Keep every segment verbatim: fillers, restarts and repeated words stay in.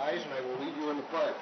rise, and I will lead you in the pledge.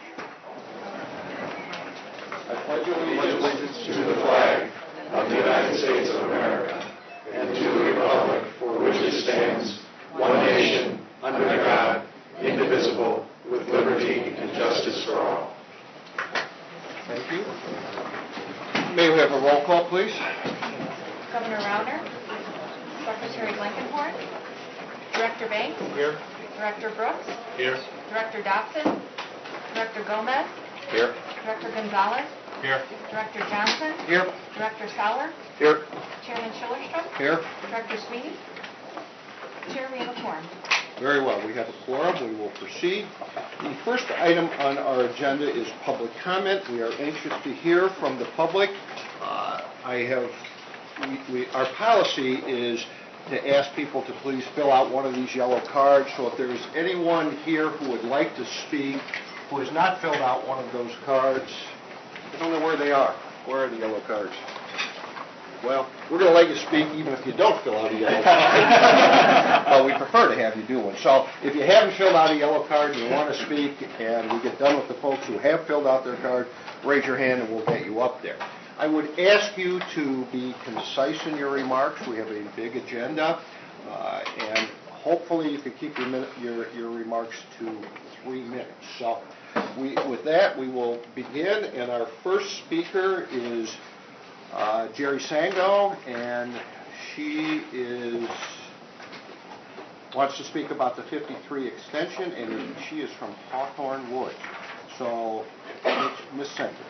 I pledge allegiance to the flag of the United States of America and to the republic for which it stands, one nation, under God, indivisible, with liberty and justice for all. Thank you. May we have a roll call, please? Governor Rauner, Secretary Blankenhorn, Director Banks, Here. Director Brooks, Here. Director Dobson, Director Gomez, Here. Director Gonzalez, Here. Director Johnson, Here. Director Sauer, Here. Chairman Schillerstrom, Here. Director Sweeney. Chair, we have a quorum. Very well. We have a quorum. We will proceed. The first item on our agenda is public comment. We are anxious to hear from the public. Uh, I have, we, we, our policy is to ask people to please fill out one of these yellow cards. So if there is anyone here who would like to speak who has not filled out one of those cards, I don't know where they are. Where are the yellow cards? Well, we're going to let you speak even if you don't fill out a yellow card. Well, we prefer to have you do one. So if you haven't filled out a yellow card and you want to speak and we get done with the folks who have filled out their card, raise your hand and we'll get you up there. I would ask you to be concise in your remarks. We have a big agenda, uh, and hopefully you can keep your, minute, your, your remarks to three minutes. So we, with that, we will begin, and our first speaker is Uh, Jerry Sango, and she is wants to speak about the fifty-three extension, and she is from Hawthorne Woods. So, Miz Sango,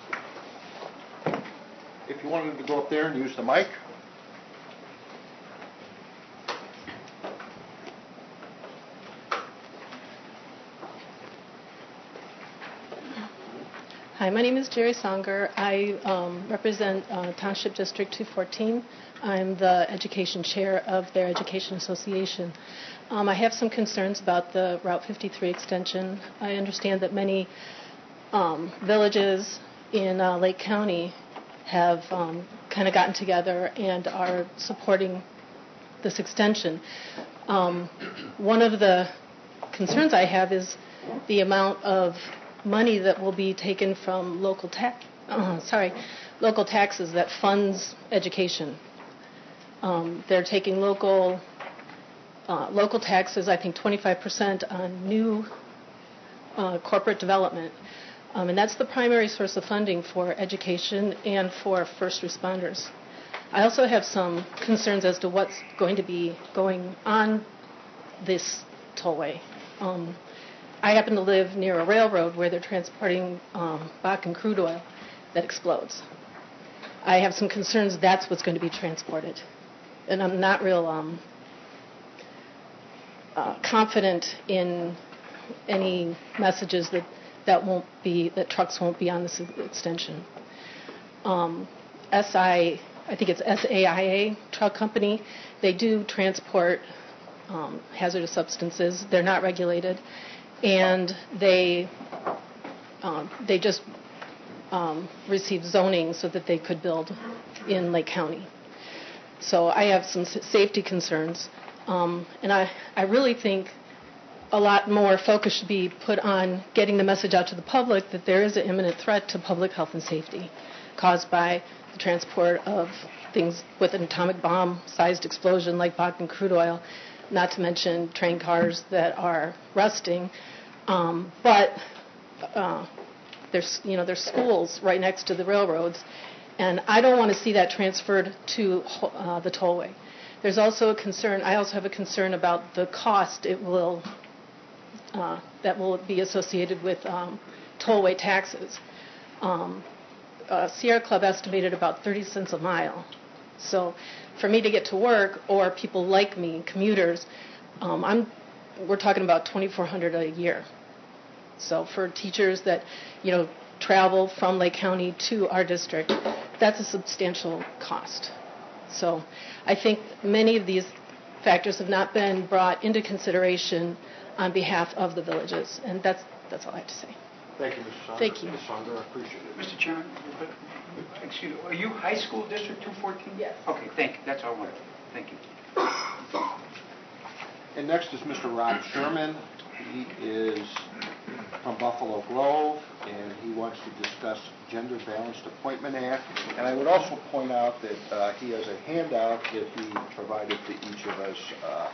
if you wanted to go up there and use the mic. Hi, my name is Jerry Songer. I um, represent uh, Township District two fourteen. I'm the education chair of their education association. Um, I have some concerns about the Route fifty-three extension. I understand that many um, villages in uh, Lake County have um, kind of gotten together and are supporting this extension. Um, one of the concerns I have is the amount of money that will be taken from local tax, uh, sorry, local taxes that funds education. Um, they're taking local uh, local taxes, I think twenty-five percent on new uh, corporate development, um, and that's the primary source of funding for education and for first responders. I also have some concerns as to what's going to be going on this tollway. Um, I happen to live near a railroad where they're transporting um, Bakken crude oil that explodes. I have some concerns that's what's going to be transported. And I'm not real um, uh, confident in any messages that, that won't be, that trucks won't be on this extension. Um, S I, I think it's S A I A truck company, they do transport um, hazardous substances. They're not regulated. And they um, they just um, received zoning so that they could build in Lake County. So I have some safety concerns, um, and I, I really think a lot more focus should be put on getting the message out to the public that there is an imminent threat to public health and safety caused by the transport of things with an atomic bomb-sized explosion like Bakken crude oil, not to mention train cars that are rusting. Um, but uh, there's, you know, there's schools right next to the railroads, and I don't want to see that transferred to uh, the tollway. There's also a concern. I also have a concern about the cost it will uh, that will be associated with um, tollway taxes. Um, uh, Sierra Club estimated about thirty cents a mile. So for me to get to work, or people like me, commuters, um, I'm, we're talking about twenty-four hundred dollars a year. So for teachers that, you know, travel from Lake County to our district, that's a substantial cost. So I think many of these factors have not been brought into consideration on behalf of the villages, and that's that's all I have to say. Thank you, Miz Saunders. Thank you. Miz Saunders, I appreciate it. Mister Chairman, excuse me, are you High School District two fourteen? Yes. Okay, thank you. That's all I wanted. Thank you. And next is Mister Rob Sherman. He is from Buffalo Grove, and he wants to discuss Gender Balanced Appointment Act. And I would also point out that uh, he has a handout that he provided to each of us uh,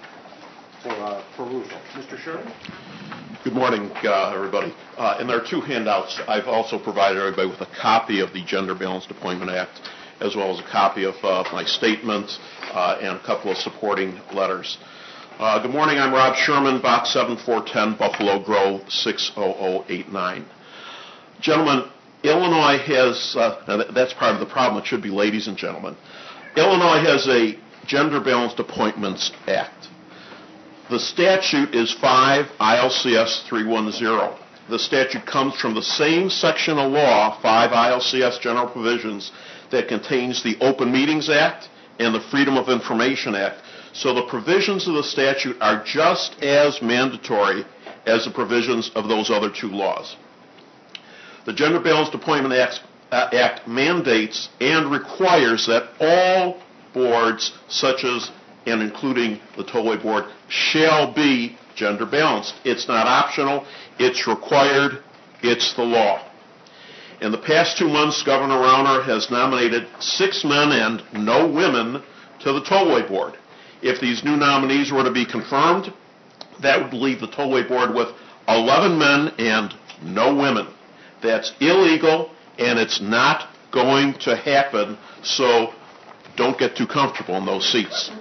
for uh, perusal. Mister Sherman? Good morning, uh, everybody. Uh, and there are two handouts. I've also provided everybody with a copy of the Gender Balanced Appointment Act, as well as a copy of uh, my statement uh, and a couple of supporting letters. Uh, good morning. I'm Rob Sherman, Box seven four one zero, Buffalo Grove, six zero zero eight nine. Gentlemen, Illinois has, uh, that's part of the problem. It should be ladies and gentlemen. Illinois has a Gender Balanced Appointments Act. The statute is five I L C S three ten. The statute comes from the same section of law, five I L C S General Provisions, that contains the Open Meetings Act and the Freedom of Information Act. So the provisions of the statute are just as mandatory as the provisions of those other two laws. The Gender Balanced Appointment Act, uh, Act mandates and requires that all boards, such as and including the Tollway Board, shall be gender balanced. It's not optional. It's required. It's the law. In the past two months, Governor Rauner has nominated six men and no women to the Tollway Board. If these new nominees were to be confirmed, that would leave the Tollway Board with eleven men and no women. That's illegal, and it's not going to happen, so don't get too comfortable in those seats.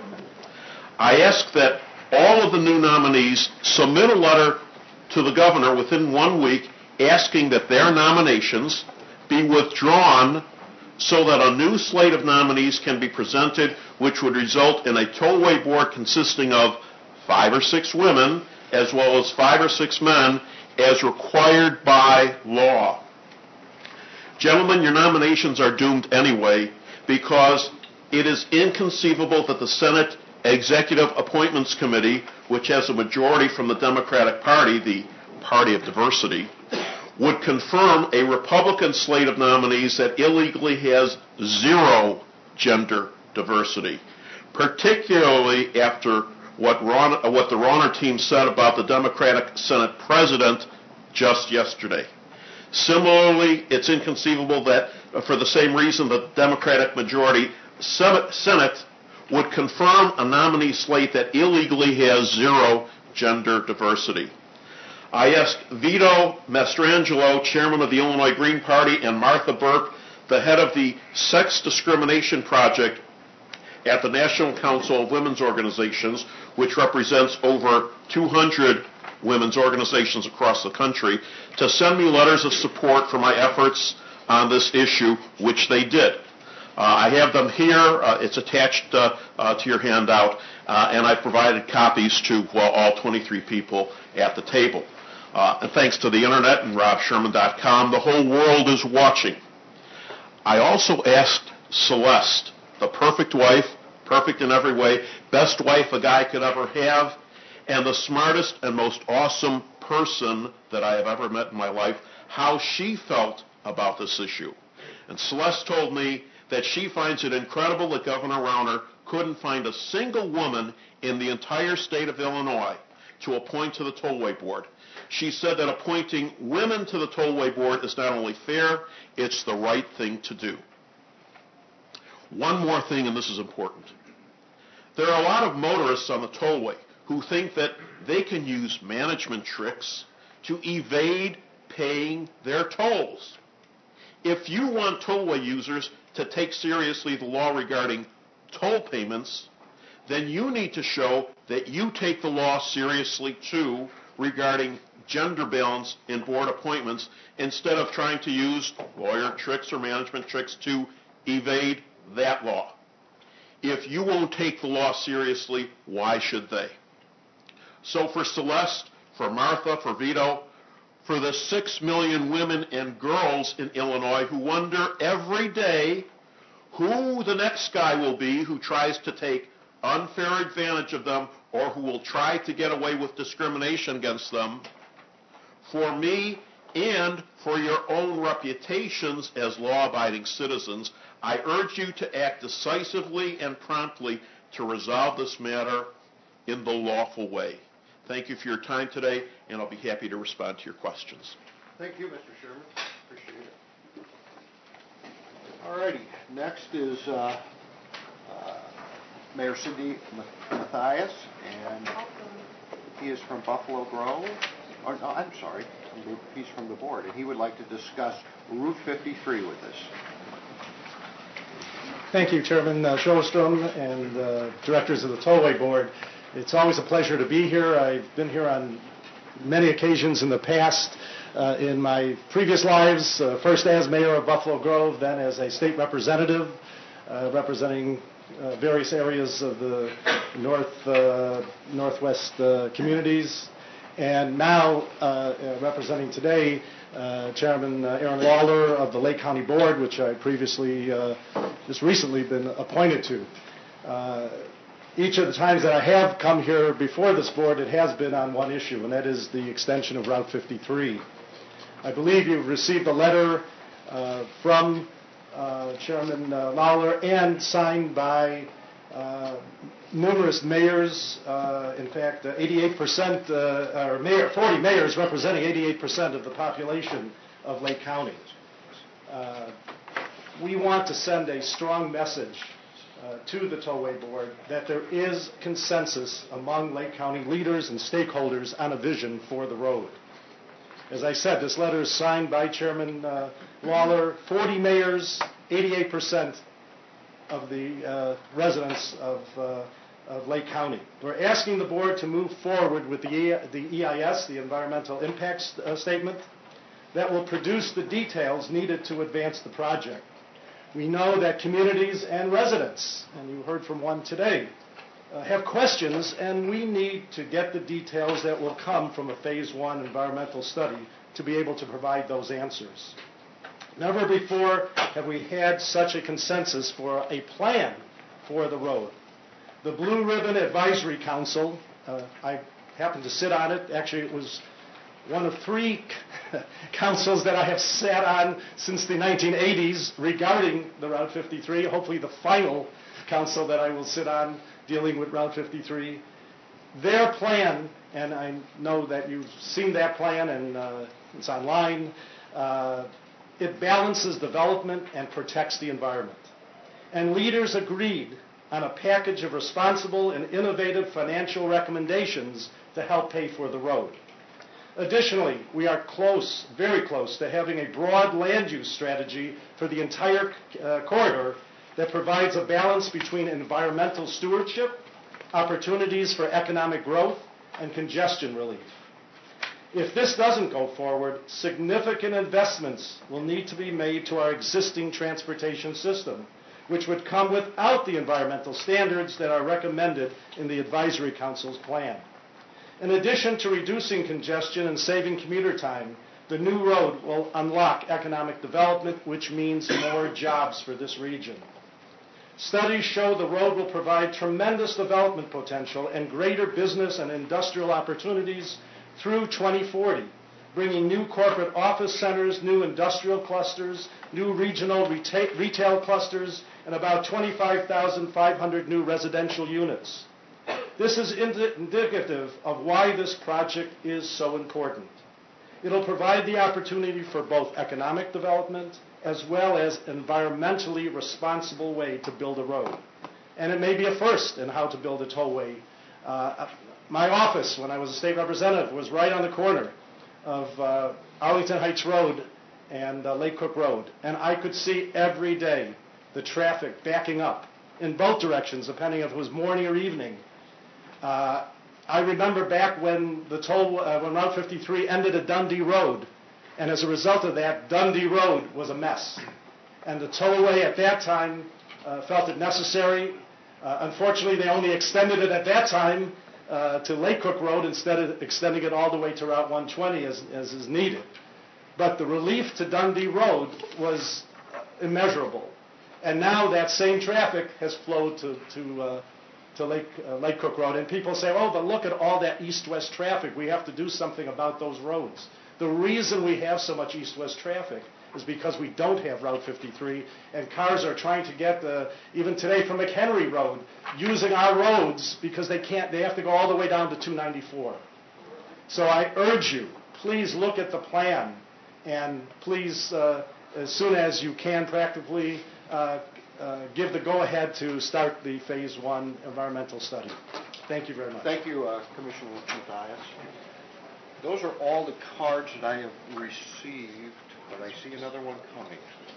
I ask that all of the new nominees submit a letter to the governor within one week asking that their nominations be withdrawn so that a new slate of nominees can be presented, which would result in a Tollway Board consisting of five or six women as well as five or six men as required by law. Gentlemen, your nominations are doomed anyway because it is inconceivable that the Senate Executive Appointments Committee, which has a majority from the Democratic Party, the party of diversity, would confirm a Republican slate of nominees that illegally has zero gender diversity, particularly after what, Ron, what the Rauner team said about the Democratic Senate President just yesterday. Similarly, it's inconceivable that, for the same reason, the Democratic majority Senate would confirm a nominee slate that illegally has zero gender diversity. I ask Vito Mastrangelo, chairman of the Illinois Green Party, and Martha Burke, the head of the Sex Discrimination Project at the National Council of Women's Organizations, which represents over two hundred women's organizations across the country, to send me letters of support for my efforts on this issue, which they did. Uh, I have them here. Uh, it's attached uh, uh, to your handout, uh, and I've provided copies to well, all twenty-three people at the table. Uh, and thanks to the internet and rob sherman dot com, the whole world is watching. I also asked Celeste, the perfect wife, perfect in every way, best wife a guy could ever have, and the smartest and most awesome person that I have ever met in my life, how she felt about this issue. And Celeste told me that she finds it incredible that Governor Rauner couldn't find a single woman in the entire state of Illinois to appoint to the Tollway Board. She said that appointing women to the Tollway Board is not only fair, it's the right thing to do. One more thing, and this is important. There are a lot of motorists on the tollway who think that they can use management tricks to evade paying their tolls. If you want tollway users to take seriously the law regarding toll payments, then you need to show that you take the law seriously too regarding gender balance in board appointments instead of trying to use lawyer tricks or management tricks to evade that law. If you won't take the law seriously, why should they? So for Celeste, for Martha, for Vito, for the six million women and girls in Illinois who wonder every day who the next guy will be who tries to take unfair advantage of them or who will try to get away with discrimination against them, for me and for your own reputations as law-abiding citizens, I urge you to act decisively and promptly to resolve this matter in the lawful way. Thank you for your time today, and I'll be happy to respond to your questions. Thank you, Mister Sherman. Appreciate it. All righty. Next is uh, uh, Mayor Cindy Matthias, and he is from Buffalo Grove. Or, no, I'm sorry. He's from the board, and he would like to discuss Route fifty-three with us. Thank you, Chairman uh, Shillstrom and uh, directors of the Tollway Board. It's always a pleasure to be here. I've been here on many occasions in the past uh, in my previous lives, uh, first as mayor of Buffalo Grove, then as a state representative uh, representing uh, various areas of the north, uh, northwest uh, communities, and now uh, uh, representing today uh, Chairman uh, Aaron Lawler of the Lake County Board, which I previously, uh, just recently been appointed to. Uh, Each of the times that I have come here before this board, it has been on one issue, and that is the extension of Route fifty-three. I believe you've received a letter uh, from uh, Chairman uh, Lawler and signed by uh, numerous mayors. Uh, in fact, uh, eighty-eight percent, uh, or mayor, forty mayors representing eighty-eight percent of the population of Lake County. Uh, we want to send a strong message Uh, to the Tollway Board that there is consensus among Lake County leaders and stakeholders on a vision for the road. As I said, this letter is signed by Chairman uh, Lawler, forty mayors, eighty-eight percent of the uh, residents of, uh, of Lake County. We're asking the board to move forward with the, e- the E I S, the Environmental Impact uh, Statement, that will produce the details needed to advance the project. We know that communities and residents, and you heard from one today, uh, have questions, and we need to get the details that will come from a phase one environmental study to be able to provide those answers. Never before have we had such a consensus for a plan for the road. The Blue Ribbon Advisory Council, uh, I happened to sit on it. Actually, it was one of three councils that I have sat on since the nineteen eighties regarding the Route fifty-three, hopefully the final council that I will sit on dealing with Route fifty-three. Their plan, and I know that you've seen that plan and uh, it's online, uh, it balances development and protects the environment. And leaders agreed on a package of responsible and innovative financial recommendations to help pay for the road. Additionally, we are close, very close, to having a broad land use strategy for the entire uh, corridor that provides a balance between environmental stewardship, opportunities for economic growth, and congestion relief. If this doesn't go forward, significant investments will need to be made to our existing transportation system, which would come without the environmental standards that are recommended in the Advisory Council's plan. In addition to reducing congestion and saving commuter time, the new road will unlock economic development, which means more jobs for this region. Studies show the road will provide tremendous development potential and greater business and industrial opportunities through twenty forty, bringing new corporate office centers, new industrial clusters, new regional reta- retail clusters, and about twenty-five thousand five hundred new residential units. This is indi- indicative of why this project is so important. It'll provide the opportunity for both economic development as well as environmentally responsible way to build a road. And it may be a first in how to build a tollway. Uh, my office, when I was a state representative, was right on the corner of uh, Arlington Heights Road and uh, Lake Cook Road. And I could see every day the traffic backing up in both directions, depending if it was morning or evening. Uh, I remember back when the toll, uh, when Route fifty-three ended at Dundee Road, and as a result of that, Dundee Road was a mess. And the tollway at that time uh, felt it necessary. Uh, unfortunately, they only extended it at that time uh, to Lake Cook Road instead of extending it all the way to Route one twenty as, as is needed. But the relief to Dundee Road was immeasurable. And now that same traffic has flowed to, to uh, to Lake, uh, Lake Cook Road. And people say, oh, but look at all that east-west traffic. We have to do something about those roads. The reason we have so much east-west traffic is because we don't have Route fifty-three, and cars are trying to get, the, even today from McHenry Road, using our roads because they can't, they have to go all the way down to two ninety-four. So I urge you, please look at the plan, and please, uh, as soon as you can practically, uh, uh, give the go-ahead to start the Phase One environmental study. Thank you very much. Thank you, uh, Commissioner Mathias. Those are all the cards that I have received, but I see another one coming.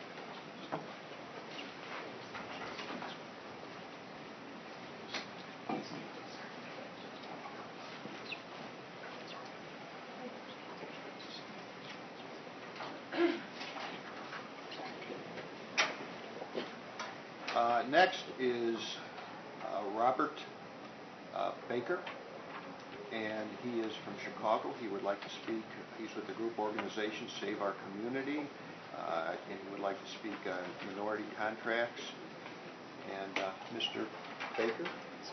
Uh, next is uh, Robert uh, Baker, and he is from Chicago. He would like to speak. He's with the group organization Save Our Community, uh, and he would like to speak on minority contracts. And uh, Mister Baker?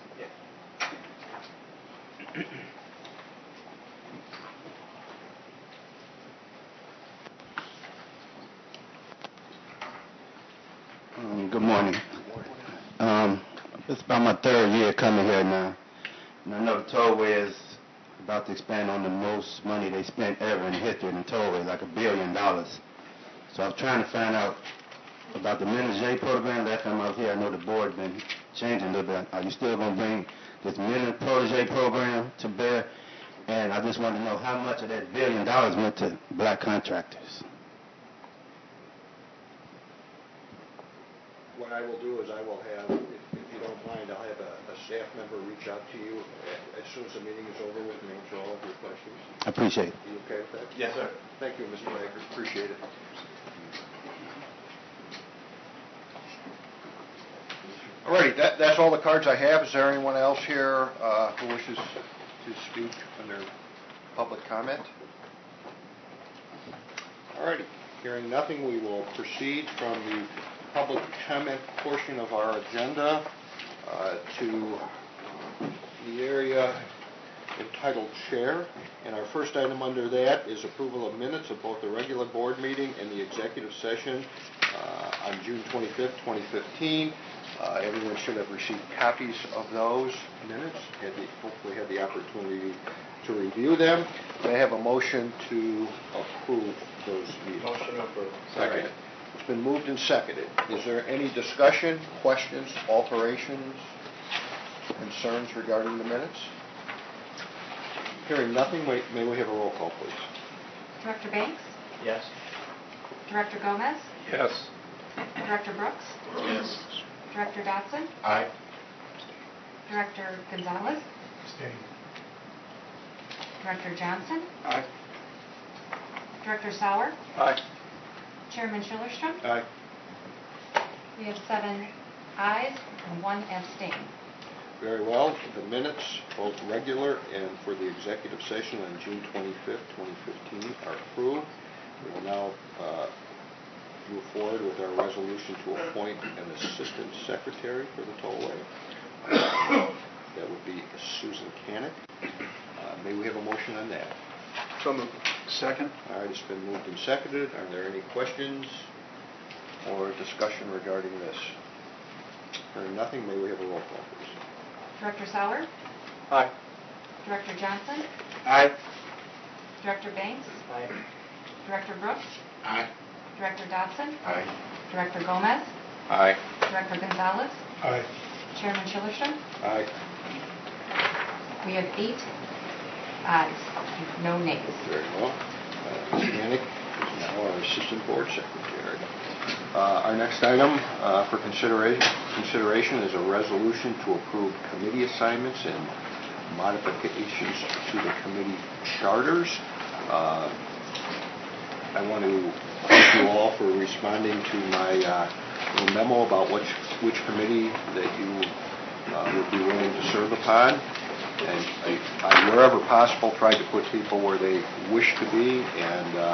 Um, good morning. Um, it's about my third year coming here now. And I know the tollway is about to expand on the most money they spent ever in history in the tollway, like a billion dollars. So I was trying to find out about the Minute program. Last time I was here, I know the board been changing a little bit. Are you still going to bring this Minute Protege program to bear? And I just want to know how much of that billion dollars went to black contractors. What I will do is I will have, if, if you don't mind, I'll have a, a staff member reach out to you as soon as the meeting is over with and answer all of your questions. I appreciate it. Are you okay with that? Yes, sir. Thank you, Mister Baker. Appreciate it. All righty, that, that's all the cards I have. Is there anyone else here uh, who wishes to speak under public comment? All righty, hearing nothing, we will proceed from the public comment portion of our agenda uh, to the area entitled Chair. And our first item under that is approval of minutes of both the regular board meeting and the executive session uh, on June twenty-fifth, twenty fifteen. Uh, everyone should have received copies of those minutes, had the, hopefully had the opportunity to review them. May I have a motion to approve those meetings? Motion approved. Second. It's been moved and seconded. Is there any discussion, questions, alterations, concerns regarding the minutes? Hearing nothing, may, may we have a roll call, please? Director Banks? Yes. Director Gomez? Yes. Director Brooks? Yes. Director Dotson? Aye. Director Gonzalez? Director Johnson? Aye. Director Sauer? Aye. Chairman Schillerstrom? Aye. We have seven ayes and one abstain. Very well. The minutes, both regular and for the executive session on June twenty-fifth, twenty fifteen, are approved. We will now uh, move forward with our resolution to appoint an assistant secretary for the tollway. Uh, that would be Susan Canick. Uh, may we have a motion on that? So moved. Second. All right, it's been moved and seconded. Are there any questions or discussion regarding this? Hearing nothing, may we have a roll call, please? Director Sauer? Aye. Director Johnson? Aye. Director Banks? Aye. Director Brooks? Aye. Director Dotson? Aye. Director Gomez? Aye. Director Gonzalez? Aye. Chairman Schillerstrom? Aye. We have eight ayes, no nays. Very well. Uh, Miz Manick is now our Assistant Board Secretary. Uh, our next item uh, for consideration, consideration is a resolution to approve committee assignments and modifications to the committee charters. Uh, I want to thank you all for responding to my uh, little memo about which, which committee that you uh, would be willing to serve upon. And I, I, wherever possible, tried to put people where they wish to be, and uh,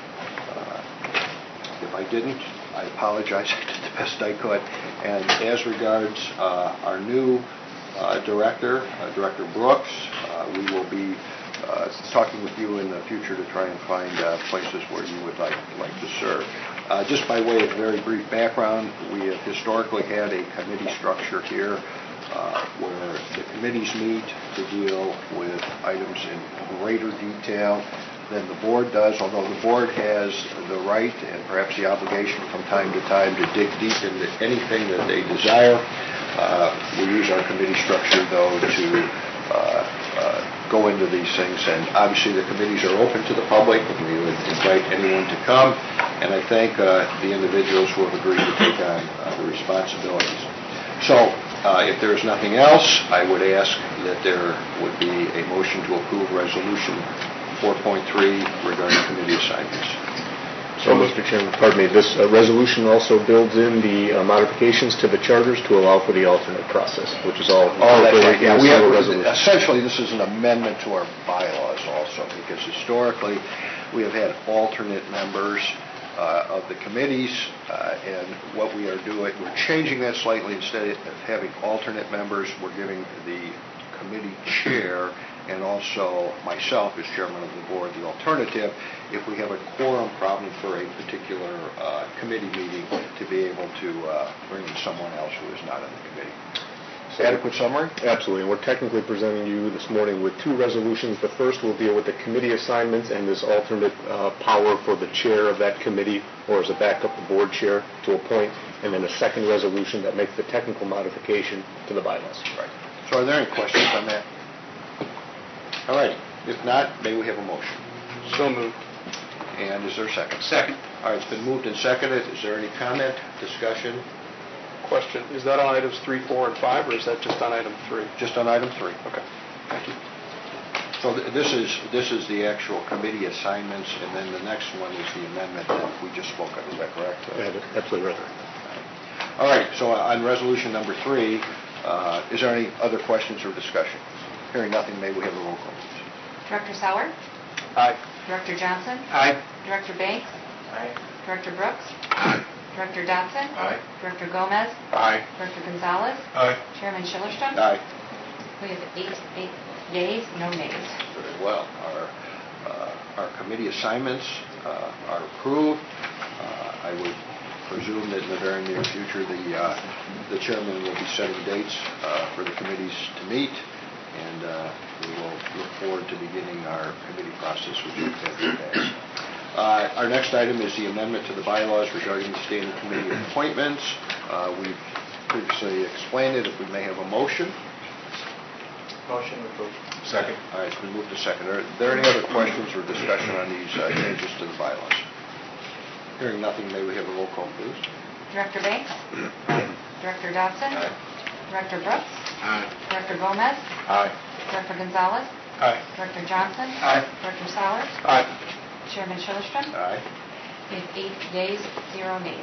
uh, if I didn't, I apologize. I did the best I could. And as regards uh, our new uh, director, uh, Director Brooks, uh, we will be uh, talking with you in the future to try and find uh, places where you would like, like to serve. Uh, just by way of very brief background, we have historically had a committee structure here uh, where the committees meet to deal with items in greater detail than the board does, although the board has the right and perhaps the obligation from time to time to dig deep into anything that they desire. Uh, we use our committee structure, though, to uh, uh, go into these things, and obviously the committees are open to the public, and we would invite anyone to come, and I thank uh, the individuals who have agreed to take on uh, the responsibilities. So, uh, if there is nothing else, I would ask that there would be a motion to approve Resolution four point three regarding committee assignments. So, Mister Chairman, pardon me, this uh, resolution also builds in the uh, modifications to the charters to allow for the alternate process, which is all. Oh, that's right. Yeah, we have, resolution. essentially, this is an amendment to our bylaws also, because historically, we have had alternate members uh, of the committees, uh, and what we are doing, we're changing that slightly. Instead of having alternate members, we're giving the committee chair and also myself as chairman of the board the alternative if we have a quorum problem for a particular uh, committee meeting to be able to uh, bring in someone else who is not in the committee. So Adequate summary? Absolutely, and we're technically presenting you this morning with two resolutions. The first will deal with the committee assignments and this alternate uh, power for the chair of that committee or as a backup the board chair to appoint, and then a second resolution that makes the technical modification to the bylaws. Right. So are there any questions on that? All right. If not, may we have a motion? So moved. And is there a second? Second. All right, it's been moved and seconded. Is there any comment, discussion? Question, is that on items three, four, and five, or is that just on item three? Just on item three. Okay, thank you. So th- this is this is the actual committee assignments, and then the next one is the amendment that we just spoke of. Is that correct? Yeah, absolutely right. All right, so on resolution number three, uh, is there any other questions or discussion? Hearing nothing, may we have a roll call, please? Director Sauer, Aye. Director Johnson, Aye. Director Banks, Aye. Director Brooks, Aye. Director Dotson, Aye. Director Gomez, Aye. Director Gonzalez, Aye. Chairman Schillerstrom. Aye. We have eight, eight yeas, no nays. Very well. Our uh, our committee assignments uh, are approved. Uh, I would presume that in the very near future, the uh, the chairman will be setting dates uh, for the committees to meet, and uh, we will look forward to beginning our committee process, which we've had in the past. Uh, our next item is the amendment to the bylaws regarding the standing committee appointments. Uh, we've previously explained it. If we may have a motion. Motion approved. Second. All right, it's been moved to second. Are there any other questions or discussion on these uh, changes to the bylaws? Hearing nothing, may we have a roll call, please? Director Banks, Director Dotson, Aye. Director Brooks, Aye. Director Gomez, Aye. Director Gonzalez, Aye. Director Johnson, Aye. Director Sauer, Aye. Chairman Schillerstrom. Aye. We have eight yeas, zero nays.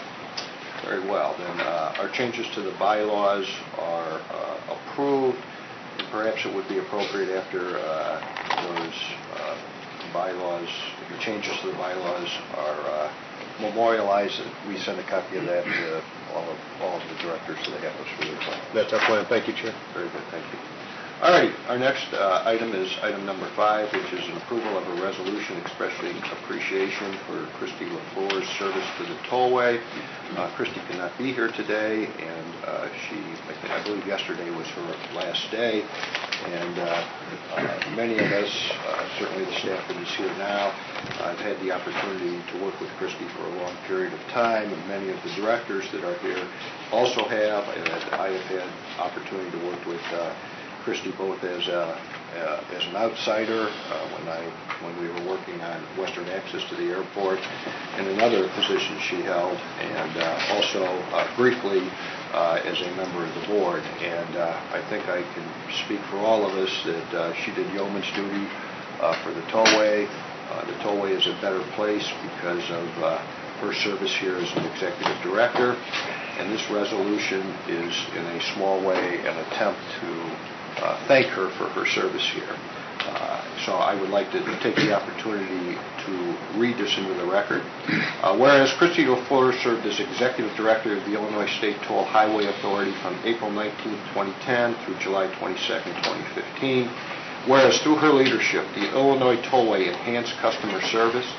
Very well. Then uh, our changes to the bylaws are uh, approved. And perhaps it would be appropriate after uh, those uh, bylaws, the changes to the bylaws are uh, memorialized, and we send a copy of that to all of all of the directors so they have those for their file. That's our plan. Thank you, Chair. Very good, thank you. All right, our next uh, item is item number five, which is an approval of a resolution expressing appreciation for Christy LaFleur's service to the tollway. Uh, Christy cannot be here today, and uh, she, I, think, I believe yesterday was her last day, and uh, uh, many of us, uh, certainly the staff that is here now, I've had the opportunity to work with Christy for a long period of time, and many of the directors that are here also have, and I have had opportunity to work with uh, Christy both as a, uh, as an outsider uh, when I when we were working on Western access to the airport, and in other positions she held, and uh, also uh, briefly uh, as a member of the board. And uh, I think I can speak for all of us that uh, she did yeoman's duty uh, for the tollway. Uh, the tollway is a better place because of uh, her service here as an executive director, and this resolution is in a small way an attempt to Uh, thank her for her service here. Uh, so I would like to take the opportunity to read this into the record. Uh, whereas Christy LaFleur served as Executive Director of the Illinois State Toll Highway Authority from April nineteenth, twenty ten through July twenty-second, twenty fifteen. Whereas through her leadership, the Illinois Tollway enhanced customer service,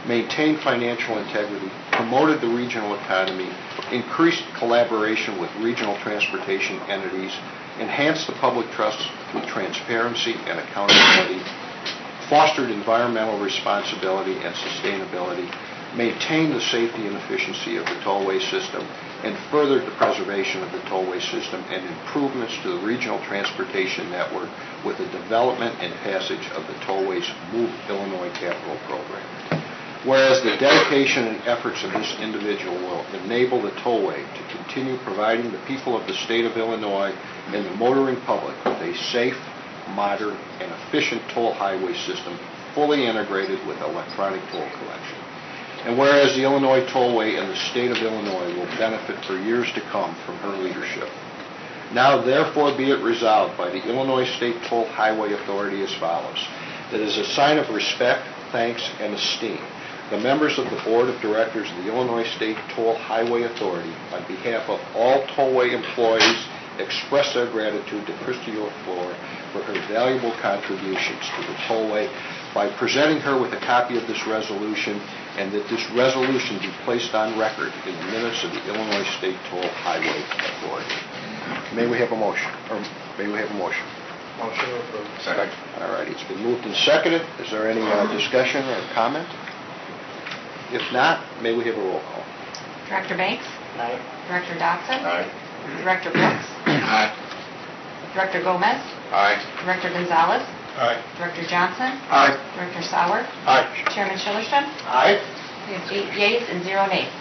maintained financial integrity, promoted the regional economy, increased collaboration with regional transportation entities, enhanced the public trust through transparency and accountability, fostered environmental responsibility and sustainability, maintained the safety and efficiency of the tollway system, and furthered the preservation of the tollway system and improvements to the regional transportation network with the development and passage of the Tollways Move Illinois Capital Program. Whereas the dedication and efforts of this individual will enable the tollway to continue providing the people of the state of Illinois and the motoring public with a safe, modern, and efficient toll highway system fully integrated with electronic toll collection. And whereas the Illinois Tollway and the state of Illinois will benefit for years to come from her leadership. Now therefore be it resolved by the Illinois State Toll Highway Authority as follows, that as a sign of respect, thanks, and esteem, the members of the Board of Directors of the Illinois State Toll Highway Authority, on behalf of all tollway employees, express their gratitude to Christy LaFleur for her valuable contributions to the tollway by presenting her with a copy of this resolution, and that this resolution be placed on record in the minutes of the Illinois State Toll Highway Authority. May we have a motion? Or may we have a motion? Motion approved. Second. All right, it's been moved and seconded. Is there any uh, discussion or comment? If not, may we have a roll call? Director Banks? Aye. Director Dotson? Aye. Director Brooks? Aye. Director Gomez? Aye. Director Gonzalez? Aye. Director Johnson? Aye. Director Sauer? Aye. Chairman Schillerstrom? Aye. We have eight yeas and zero nays.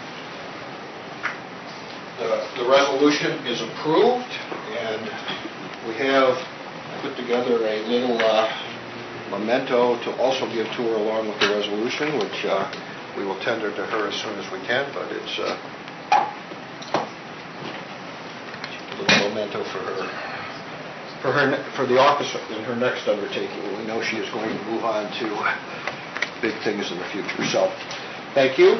The, the resolution is approved, and we have put together a little uh, memento to also give to her along with the resolution, which uh, we will tender to her as soon as we can, but it's uh, a little memento for her, for her, ne- for the office in her next undertaking. We know she is going to move on to big things in the future. So, thank you.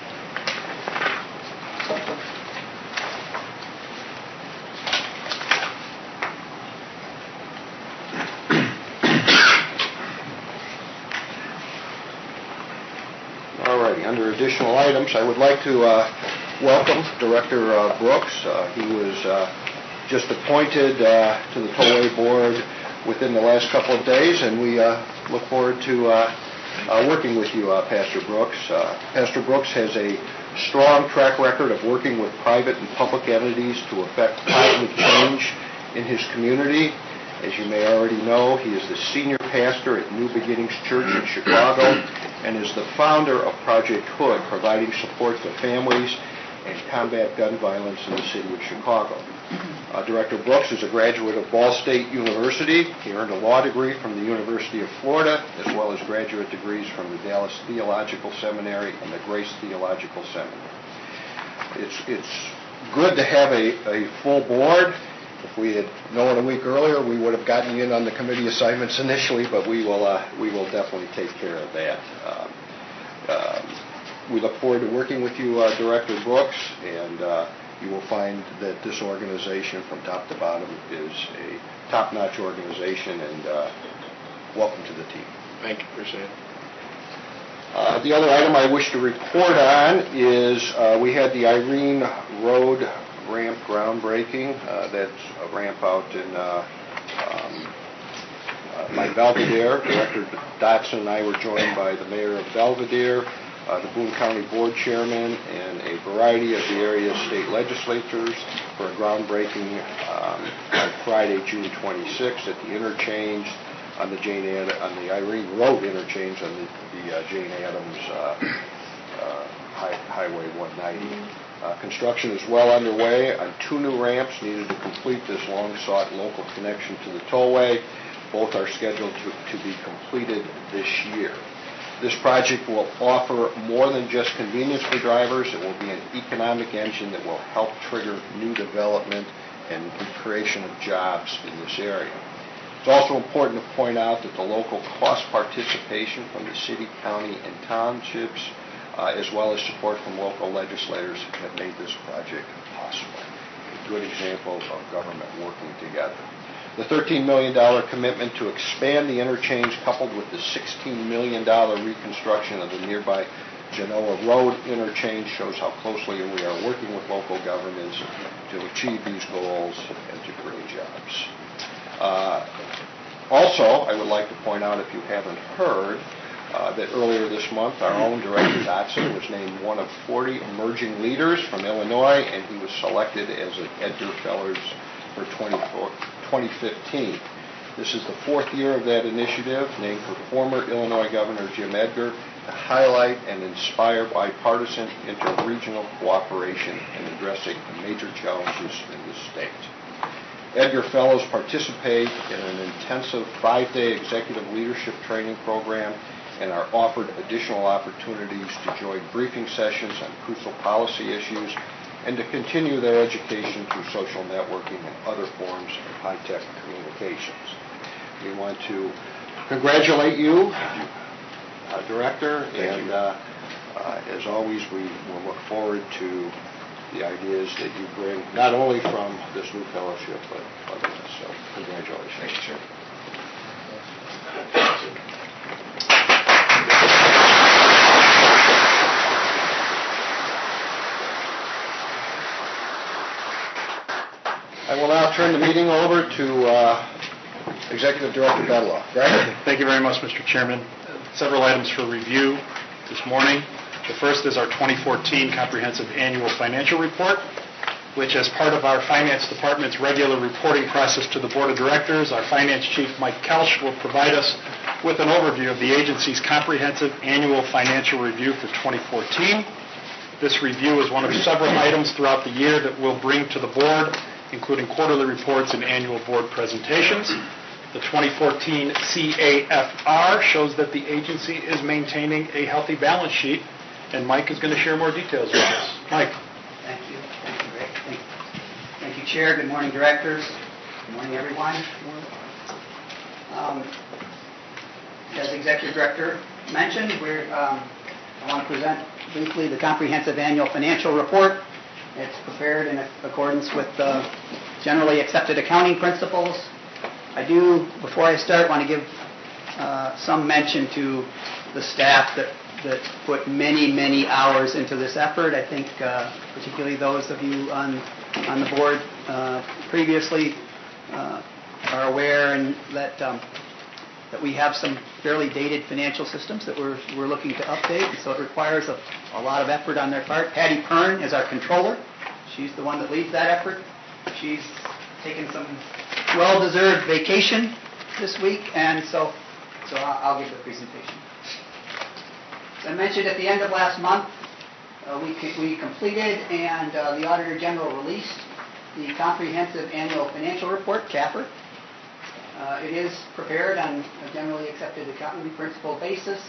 Under additional items, I would like to uh, welcome Director uh, Brooks. Uh, he was uh, just appointed uh, to the Tollway Board within the last couple of days, and we uh, look forward to uh, uh, working with you, uh, Pastor Brooks. Uh, Pastor Brooks has a strong track record of working with private and public entities to effect positive change in his community. As you may already know, he is the senior pastor at New Beginnings Church in Chicago and is the founder of Project Hood, providing support to families and combat gun violence in the city of Chicago. Uh, Director Brooks is a graduate of Ball State University. He earned a law degree from the University of Florida, as well as graduate degrees from the Dallas Theological Seminary and the Grace Theological Seminary. It's, it's good to have a, a full board. If we had known a week earlier, we would have gotten you in on the committee assignments initially, but we will uh, we will definitely take care of that. Um, um, we look forward to working with you, uh, Director Brooks, and uh, you will find that this organization from top to bottom is a top-notch organization, and uh, welcome to the team. Thank you. Appreciate it. Uh, the other item I wish to report on is uh, we had the Irene Road ramp groundbreaking. Uh, that's a ramp out in uh, um, uh, by Belvedere. Director Dotson and I were joined by the mayor of Belvedere, uh, the Boone County Board Chairman, and a variety of the area's state legislatures for a groundbreaking um, on Friday, June twenty-sixth at the interchange on the Jane Ad- on the Irene Road interchange on the, the uh, Jane Addams uh, uh, high, Highway one ninety. Uh, construction is well underway on two new ramps needed to complete this long-sought local connection to the tollway. Both are scheduled to, to be completed this year. This project will offer more than just convenience for drivers. It will be an economic engine that will help trigger new development and the creation of jobs in this area. It's also important to point out that the local cost participation from the city, county, and townships, uh, as well as support from local legislators, have made this project possible. A good example of government working together. The thirteen million dollars commitment to expand the interchange, coupled with the sixteen million dollars reconstruction of the nearby Genoa Road interchange shows how closely we are working with local governments to achieve these goals and to create jobs. Uh, also, I would like to point out, if you haven't heard, uh, that earlier this month our own Director Dotson was named one of forty emerging leaders from Illinois, and he was selected as an Edgar Fellers for twenty fifteen. This is the fourth year of that initiative, named for former Illinois Governor Jim Edgar, to highlight and inspire bipartisan interregional cooperation in addressing the major challenges in the state. Edgar Fellows participate in an intensive five-day executive leadership training program and are offered additional opportunities to join briefing sessions on crucial policy issues and to continue their education through social networking and other forms of high-tech communications. We want to congratulate you, uh, Director, and uh, uh, as always, we will look forward to the ideas that you bring, not only from this new fellowship, but others. So, congratulations. Thank you, Chair. I will now turn the meeting over to uh, Executive Director Bedlow. Greg? Thank you very much, Mister Chairman. Several items for review this morning. The first is our twenty fourteen Comprehensive Annual Financial Report, which, as part of our Finance Department's regular reporting process to the Board of Directors, our Finance Chief, Mike Kelsch, will provide us with an overview of the agency's Comprehensive Annual Financial Review for twenty fourteen. This review is one of several items throughout the year that we'll bring to the Board, including quarterly reports and annual Board presentations. The twenty fourteen C A F R shows that the agency is maintaining a healthy balance sheet, and Mike is going to share more details with us. Mike. Thank you. Thank you, Rick. Thank you. Thank you, Chair. Good morning, Directors. Good morning, everyone. Um, as Executive Director mentioned, we're, um, I want to present briefly the Comprehensive Annual Financial Report. It's prepared in accordance with the generally accepted accounting principles. I do, before I start, want to give uh, some mention to the staff that, that put many, many hours into this effort. I think uh, particularly those of you on, on the board uh, previously uh, are aware and that, um, that we have some fairly dated financial systems that we're, we're looking to update, and so it requires a, a lot of effort on their part. Patty Pern is our controller. She's the one that leads that effort. She's taken some well-deserved vacation this week, and so, so I'll, I'll give the presentation. As I mentioned at the end of last month, uh, we, we completed and uh, the Auditor General released the Comprehensive Annual Financial Report, C A F R. Uh, it is prepared on a generally accepted accounting principle basis.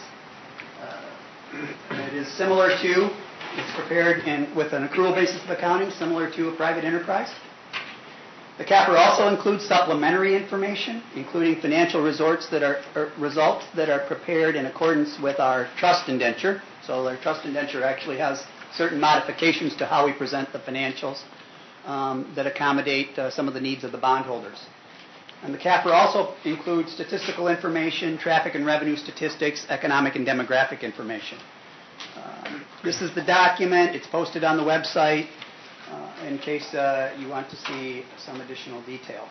Uh, it is similar to, it's prepared in, with an accrual basis of accounting, similar to a private enterprise. The C A F R also includes supplementary information, including financial results that are, er, results that are prepared in accordance with our trust indenture. So our trust indenture actually has certain modifications to how we present the financials um, that accommodate uh, some of the needs of the bondholders. And the C A F R also includes statistical information, traffic and revenue statistics, economic and demographic information. Um, this is the document. It's posted on the website. Uh, in case uh, you want to see some additional detail.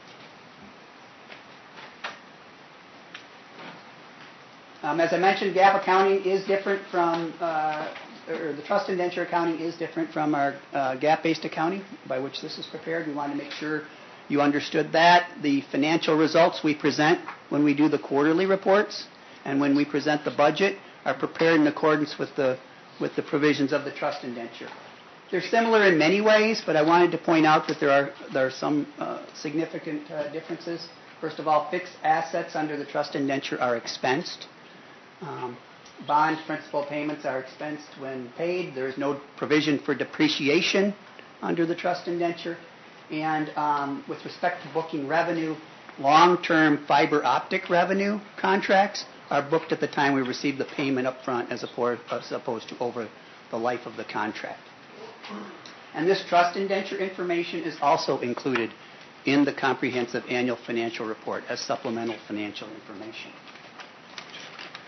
Um, as I mentioned, GAAP accounting is different from, uh, or the trust indenture accounting is different from our uh, GAAP-based accounting by which this is prepared. We want to make sure you understood that. The financial results we present when we do the quarterly reports and when we present the budget are prepared in accordance with the, with the provisions of the trust indenture. They're similar in many ways, but I wanted to point out that there are there are some uh, significant uh, differences. First of all, fixed assets under the trust indenture are expensed. Um, bond principal payments are expensed when paid. There is no provision for depreciation under the trust indenture. And um, with respect to booking revenue, long-term fiber optic revenue contracts are booked at the time we receive the payment up front as opposed to over the life of the contract. And this trust indenture information is also included in the Comprehensive Annual Financial Report as supplemental financial information.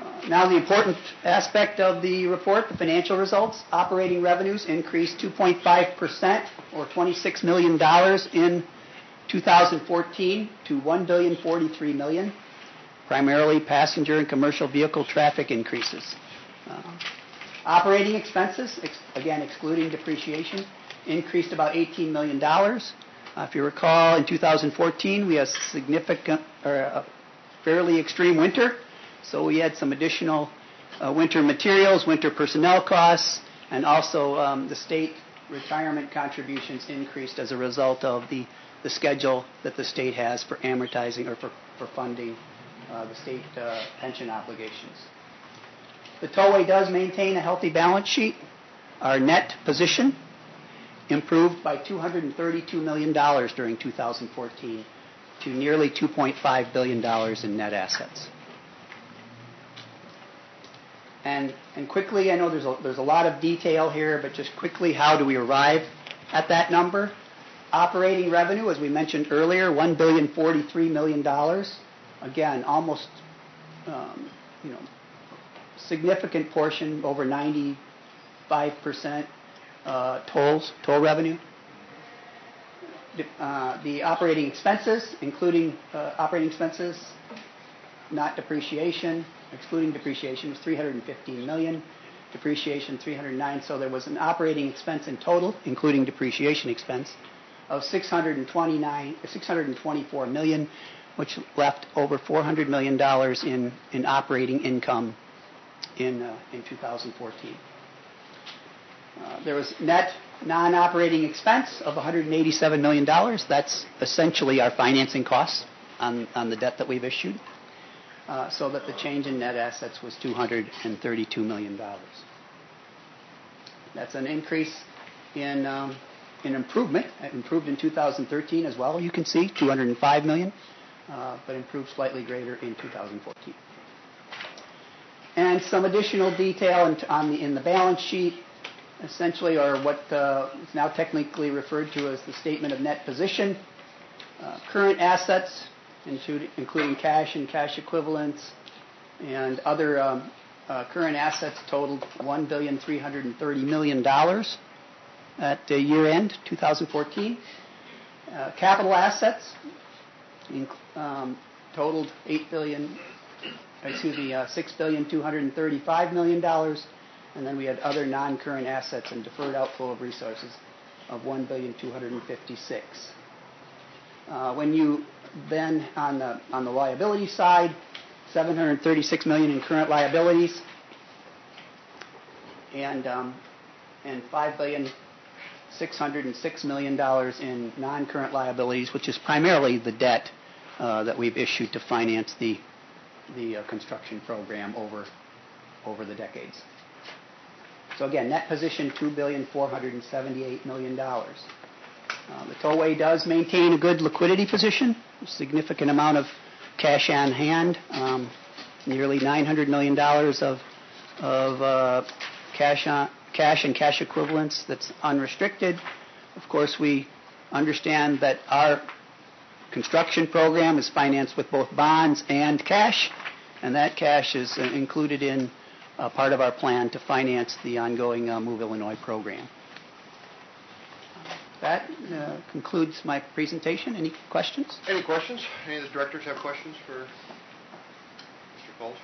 Uh, Now, the important aspect of the report, the financial results. Operating revenues increased two point five percent or twenty-six million dollars in two thousand fourteen to one billion forty-three million dollars, primarily passenger and commercial vehicle traffic increases. Uh, Operating expenses, ex- again excluding depreciation, increased about eighteen million dollars. Uh, if you recall, in two thousand fourteen, we had significant, or a fairly extreme winter, so we had some additional uh, winter materials, winter personnel costs, and also um, the state retirement contributions increased as a result of the, the schedule that the state has for amortizing or for, for funding uh, the state uh, pension obligations. The tollway does maintain a healthy balance sheet. Our net position improved by two hundred thirty-two million dollars during two thousand fourteen to nearly two point five billion dollars in net assets. And, and quickly, I know there's a, there's a lot of detail here, but just quickly, how do we arrive at that number? Operating revenue, as we mentioned earlier, one billion forty-three million dollars. Again, almost, um, you know, significant portion, over ninety-five percent uh, tolls, toll revenue. Uh, the operating expenses, including uh, operating expenses, not depreciation, excluding depreciation, was three hundred fifteen million dollars. Depreciation three hundred nine. So there was an operating expense in total, including depreciation expense, of six hundred twenty-nine, six hundred twenty-four million dollars, which left over four hundred million dollars in, in operating income in, uh, in two thousand fourteen. Uh, there was net non-operating expense of one hundred eighty-seven million dollars. That's essentially our financing costs on, on the debt that we've issued, uh, so that the change in net assets was two hundred thirty-two million dollars. That's an increase in, um, in improvement. It improved in two thousand thirteen as well. You can see two hundred five million dollars, uh, but improved slightly greater in two thousand fourteen. And some additional detail in, on the, in the balance sheet, essentially, or what uh, is now technically referred to as the statement of net position. Uh, current assets, including, including cash and cash equivalents, and other um, uh, current assets totaled one billion three hundred thirty million dollars at uh, year end two thousand fourteen. Uh, capital assets inc- um, totaled eight billion. Excuse me, uh, six billion two hundred thirty-five million dollars, and then we had other non-current assets and deferred outflow of resources of one billion two hundred fifty-six. Uh, when you then on the on the liability side, seven hundred thirty-six million dollars in current liabilities, and um, and five billion six hundred six million dollars in non-current liabilities, which is primarily the debt uh, that we've issued to finance the the uh, construction program over over the decades. So again, net position two billion four hundred seventy-eight million dollars. Uh, the tollway does maintain a good liquidity position, a significant amount of cash on hand, um, nearly nine hundred million dollars of of uh, cash on, cash and cash equivalents that's unrestricted. Of course, we understand that our construction program is financed with both bonds and cash, and that cash is uh, included in uh, part of our plan to finance the ongoing uh, Move Illinois program. That uh, concludes my presentation. Any questions? Any questions? Any of the directors have questions for Mister Coles?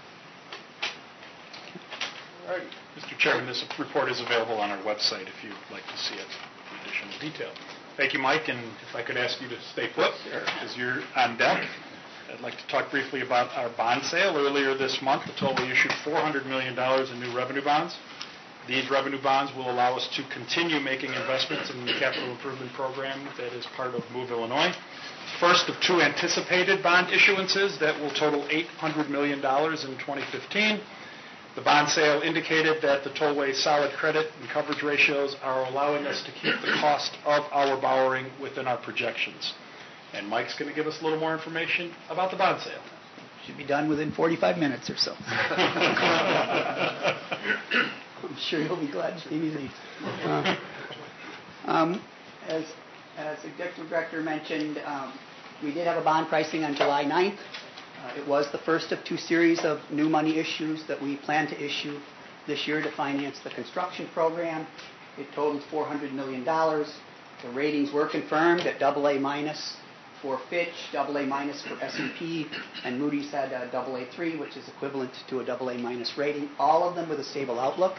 All right. Mister Chairman, this report is available on our website if you'd like to see it in additional detail. Thank you, Mike, and if I could ask you to stay put as you're on deck. I'd like to talk briefly about our bond sale. Earlier this month, the tollway issued four hundred million dollars in new revenue bonds. These revenue bonds will allow us to continue making investments in the capital improvement program that is part of Move Illinois. First of two anticipated bond issuances that will total eight hundred million dollars in twenty fifteen. The bond sale indicated that the tollway's solid credit and coverage ratios are allowing us to keep the cost of our borrowing within our projections. And Mike's going to give us a little more information about the bond sale. Should be done within forty-five minutes or so. I'm sure you'll be glad to see me. Uh, um, as, as Executive Director mentioned, um, we did have a bond pricing on July ninth. Uh, It was the first of two series of new money issues that we plan to issue this year to finance the construction program. It totals four hundred million dollars. The ratings were confirmed at double A minus for Fitch, double A minus for S and P, and Moody's had a double A three, which is equivalent to a double A minus rating, all of them with a stable outlook.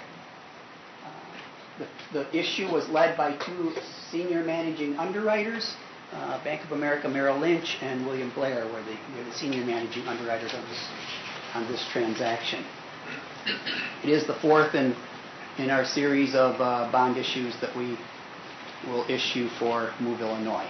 Uh, The, the issue was led by two senior managing underwriters. Uh, Bank of America Merrill Lynch and William Blair were the, were the senior managing underwriters on this, on this transaction. It is the fourth in, in our series of uh, bond issues that we will issue for Move, Illinois.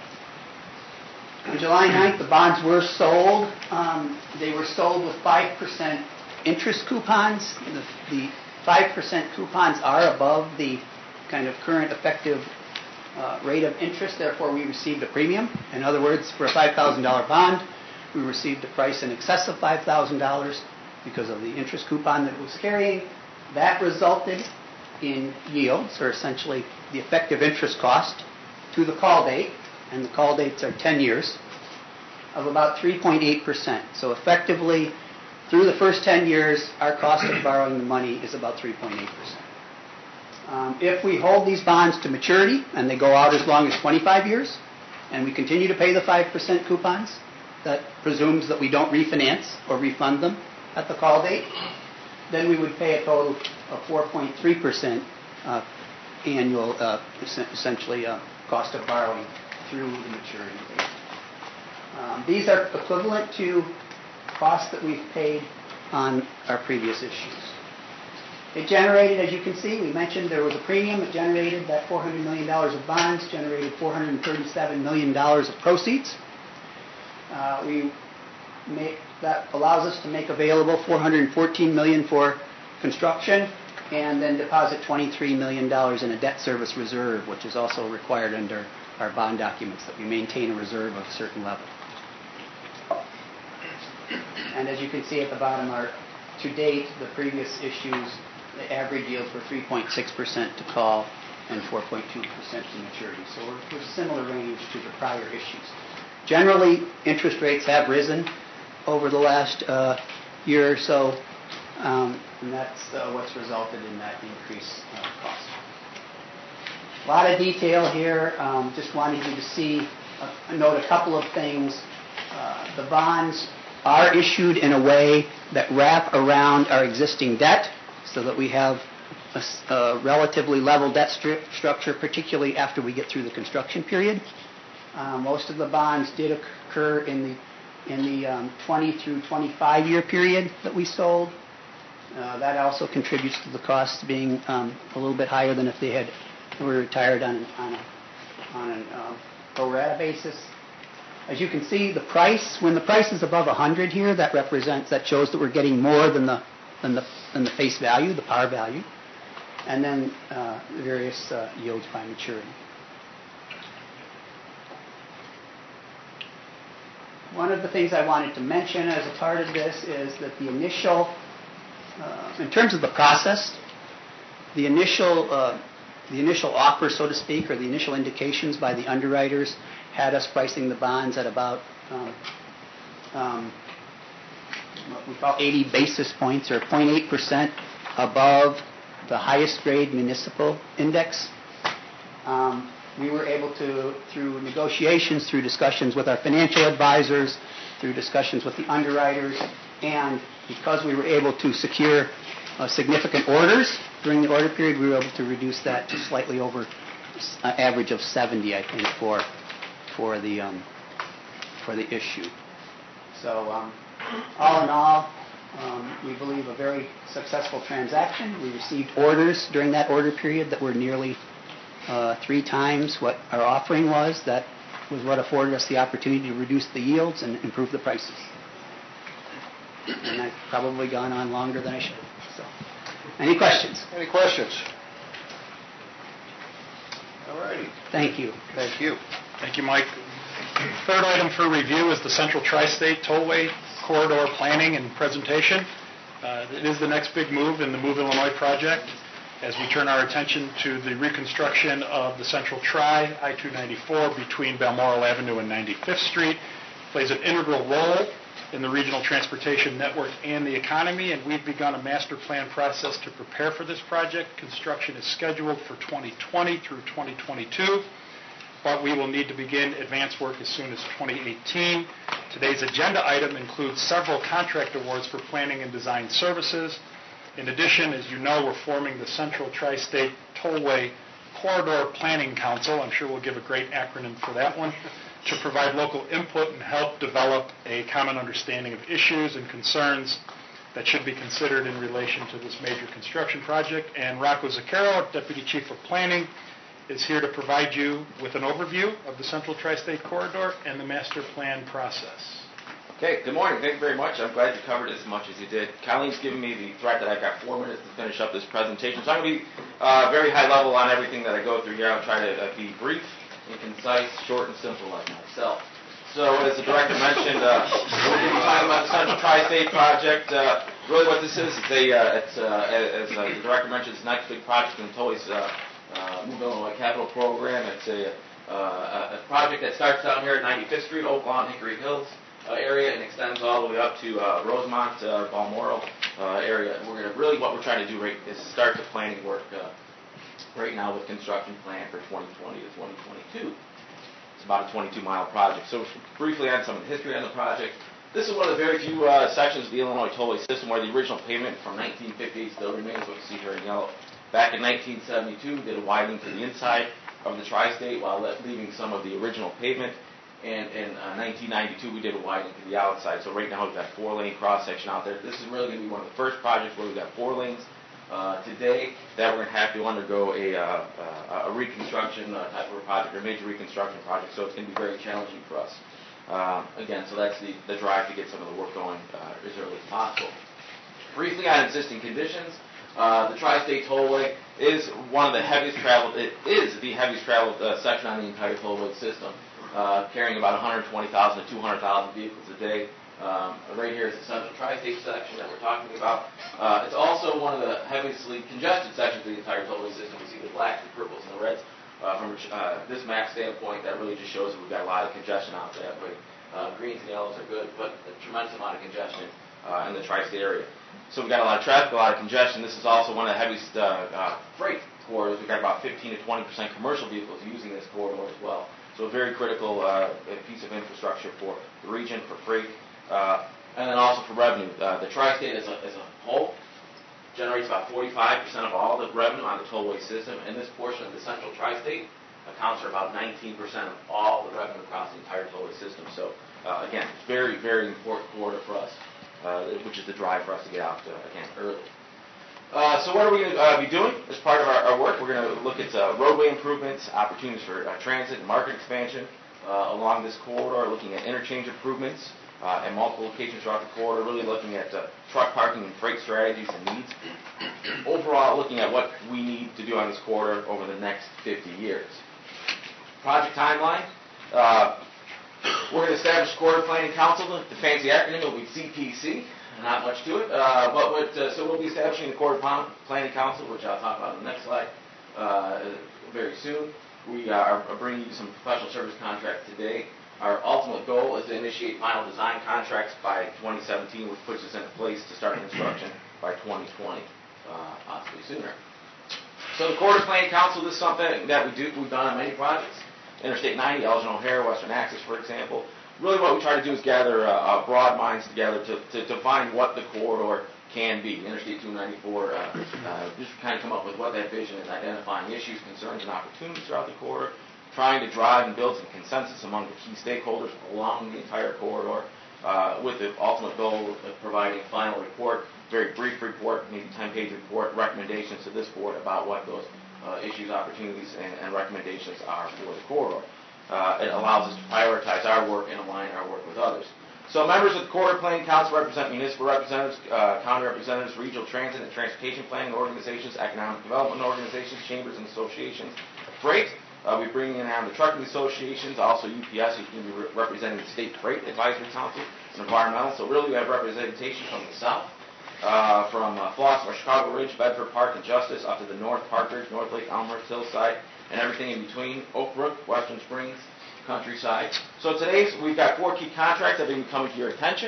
On July ninth, the bonds were sold. Um, they were sold with five percent interest coupons. The, the five percent coupons are above the kind of current effective uh, rate of interest. Therefore, we received a premium. In other words, for a five thousand dollars bond, we received a price in excess of five thousand dollars because of the interest coupon that it was carrying. That resulted in yields, or essentially the effective interest cost to the call date, and the call dates are ten years, of about three point eight percent. So effectively, through the first ten years, our cost of borrowing the money is about three point eight percent. Um, if we hold these bonds to maturity, and they go out as long as twenty-five years, and we continue to pay the five percent coupons, that presumes that we don't refinance or refund them at the call date, then we would pay a total of four point three percent uh, annual, uh, essentially, uh, cost of borrowing through the maturity date. Um, these are equivalent to costs that we've paid on our previous issues. It generated, as you can see, we mentioned there was a premium. It generated that four hundred million dollars of bonds, generated four hundred thirty-seven million dollars of proceeds. Uh, we make, that allows us to make available four hundred fourteen million dollars for construction, and then deposit twenty-three million dollars in a debt service reserve, which is also required under our bond documents, that we maintain a reserve of a certain level. And as you can see at the bottom, our, to date, the previous issues, the average yields were three point six percent to call and four point two percent to maturity. So we're, we're similar range to the prior issues. Generally, interest rates have risen over the last uh, year or so, um, and that's uh, what's resulted in that increased uh, cost. A lot of detail here. Um, just wanted you to see, uh, note a couple of things. Uh, the bonds are issued in a way that wrap around our existing debt so that we have a, a relatively level debt stru- structure, particularly after we get through the construction period. Uh, most of the bonds did occur in the in the um, twenty through twenty-five year period that we sold. Uh, that also contributes to the costs being um, a little bit higher than if they had were retired on on a on a uh, pro rata basis. As you can see, the price, when the price is above one hundred here, that represents, that shows that we're getting more than the than the than the face value, the par value, and then uh, various uh, yields by maturity. One of the things I wanted to mention as a part of this is that the initial, uh, in terms of the process, the initial uh, the initial offer, so to speak, or the initial indications by the underwriters had us pricing the bonds at about um, um, what we call eighty basis points, or zero point eight percent above the highest grade municipal index. Um, we were able to, through negotiations, through discussions with our financial advisors, through discussions with the underwriters, and because we were able to secure uh, significant orders during the order period, we were able to reduce that to slightly over an average of seventy, I think, for for the um, for the issue. So, um, all in all, um, we believe a very successful transaction. We received orders during that order period that were nearly uh, three times what our offering was. That was what afforded us the opportunity to reduce the yields and improve the prices. And I've probably gone on longer than I should. So, any questions? Any questions? All righty. Thank you. Thank you. Thank you, Mike. Third item for review is the Central Tri-State Tollway Corridor Planning and Presentation. Uh, it is the next big move in the Move Illinois project as we turn our attention to the reconstruction of the Central Tri, I two ninety-four, between Balmoral Avenue and ninety-fifth Street. Plays an integral role in the regional transportation network and the economy, and we've begun a master plan process to prepare for this project. Construction is scheduled for twenty twenty through twenty twenty-two, but we will need to begin advance work as soon as twenty eighteen. Today's agenda item includes several contract awards for planning and design services. In addition, as you know, we're forming the Central Tri-State Tollway Corridor Planning Council. I'm sure we'll give a great acronym for that one, to provide local input and help develop a common understanding of issues and concerns that should be considered in relation to this major construction project. And Rocco Zucchero, Deputy Chief of Planning, is here to provide you with an overview of the Central Tri-State Corridor and the master plan process. Okay, good morning. Thank you very much. I'm glad you covered as much as you did. Colleen's given me the threat that I've got four minutes to finish up this presentation. So I'm going to be uh, very high level on everything that I go through here. I'll try to uh, be brief and concise, short and simple like myself. So as the director mentioned, uh, we're going to be talking about the Central Tri-State project. Uh, really what this is, it's a, uh, it's, uh, as uh, the director mentioned, it's the next big project in the Tollway's uh, uh, Move Illinois Capital Program. It's a, uh, a project that starts down here at ninety-fifth Street, Oak Lawn, Hickory Hills uh, area, and extends all the way up to uh, Rosemont, uh, Balmoral uh, area. And we're going to really, what we're trying to do right is start the planning work uh, right now with construction plan for twenty twenty to twenty twenty-two. It's about a twenty-two mile project. So briefly on some of the history on the project. This is one of the very few uh, sections of the Illinois Tollway system where the original pavement from nineteen fifty-eight still remains, what you see here in yellow. Back in nineteen seventy-two, we did a widening to the inside of the Tri-State while leaving some of the original pavement. And in uh, nineteen ninety-two, we did a widening to the outside. So right now we've got four-lane cross-section out there. This is really going to be one of the first projects where we've got four lanes uh, today that we're going to have to undergo a, uh, uh, a reconstruction uh, type of a project, or a major reconstruction project. So it's going to be very challenging for us. Uh, again, so that's the, the drive to get some of the work going uh, as early as possible. Briefly on existing conditions, uh, the Tri-State Tollway is one of the heaviest traveled, it is the heaviest traveled uh, section on the entire tollway system, uh, carrying about one hundred twenty thousand to two hundred thousand vehicles a day. Um, right here is the Central Tri-State section that we're talking about. Uh, it's also one of the heavily congested sections of the entire tollway system. We see the blacks, the purples, and the reds. Uh, from uh, this map standpoint, that really just shows that we've got a lot of congestion out there. But uh, greens and yellows are good, but a tremendous amount of congestion uh, in the Tri-State area. So we've got a lot of traffic, a lot of congestion. This is also one of the heaviest uh, uh, freight corridors. We've got about fifteen to twenty percent commercial vehicles using this corridor as well. So a very critical uh, piece of infrastructure for the region, for freight, uh, and then also for revenue. Uh, the Tri-State as a, as a whole generates about forty-five percent of all the revenue on the tollway system, and this portion of the Central Tri-State accounts for about nineteen percent of all the revenue across the entire tollway system. So uh, again, it's very, very important corridor for us, uh, which is the drive for us to get out, uh, again, early. Uh, so what are we going to uh, be doing as part of our, our work? We're going to look at uh, roadway improvements, opportunities for uh, transit and market expansion uh, along this corridor, looking at interchange improvements uh, at multiple locations throughout the corridor, really looking at uh, truck parking and freight strategies and needs. Overall, looking at what we need to do on this corridor over the next fifty years. Project timeline. Uh, we're going to establish Corridor Planning Council. The fancy acronym will be C P C. Not much to it, uh, but what, uh, so we'll be establishing the Corridor Planning Council, which I'll talk about in the next slide uh, very soon. We are bringing you some professional service contracts today. Our ultimate goal is to initiate final design contracts by twenty seventeen, which puts us in a place to start construction by twenty twenty, uh, possibly sooner. So the Corridor Planning Council is something that we do, we've done on many projects. Interstate ninety, Elgin O'Hare, Western Access, for example. Really what we try to do is gather uh, uh, broad minds together to, to define what the corridor can be. Interstate two ninety-four, uh, uh, just kind of come up with what that vision is, identifying issues, concerns, and opportunities throughout the corridor, trying to drive and build some consensus among the key stakeholders along the entire corridor, uh, with the ultimate goal of providing a final report, very brief report, maybe ten-page report, recommendations to this board about what those uh, issues, opportunities, and, and recommendations are for the corridor. Uh, it allows us to prioritize our work and align our work with others. So members of the Corridor Planning Council represent municipal representatives, uh, county representatives, regional transit and transportation planning organizations, economic development organizations, chambers and associations. Freight, uh, we bring in on the trucking associations, also U P S, who's going to be re- representing the State Freight Advisory Council, and environmental. So really we have representation from the south, uh, from uh, Flossmoor, Chicago Ridge, Bedford Park, and Justice, up to the north, Park Ridge, North Lake, Elmhurst, Hillside, and everything in between, Oak Brook, Western Springs, Countryside. So today we've got four key contracts that have been coming to your attention.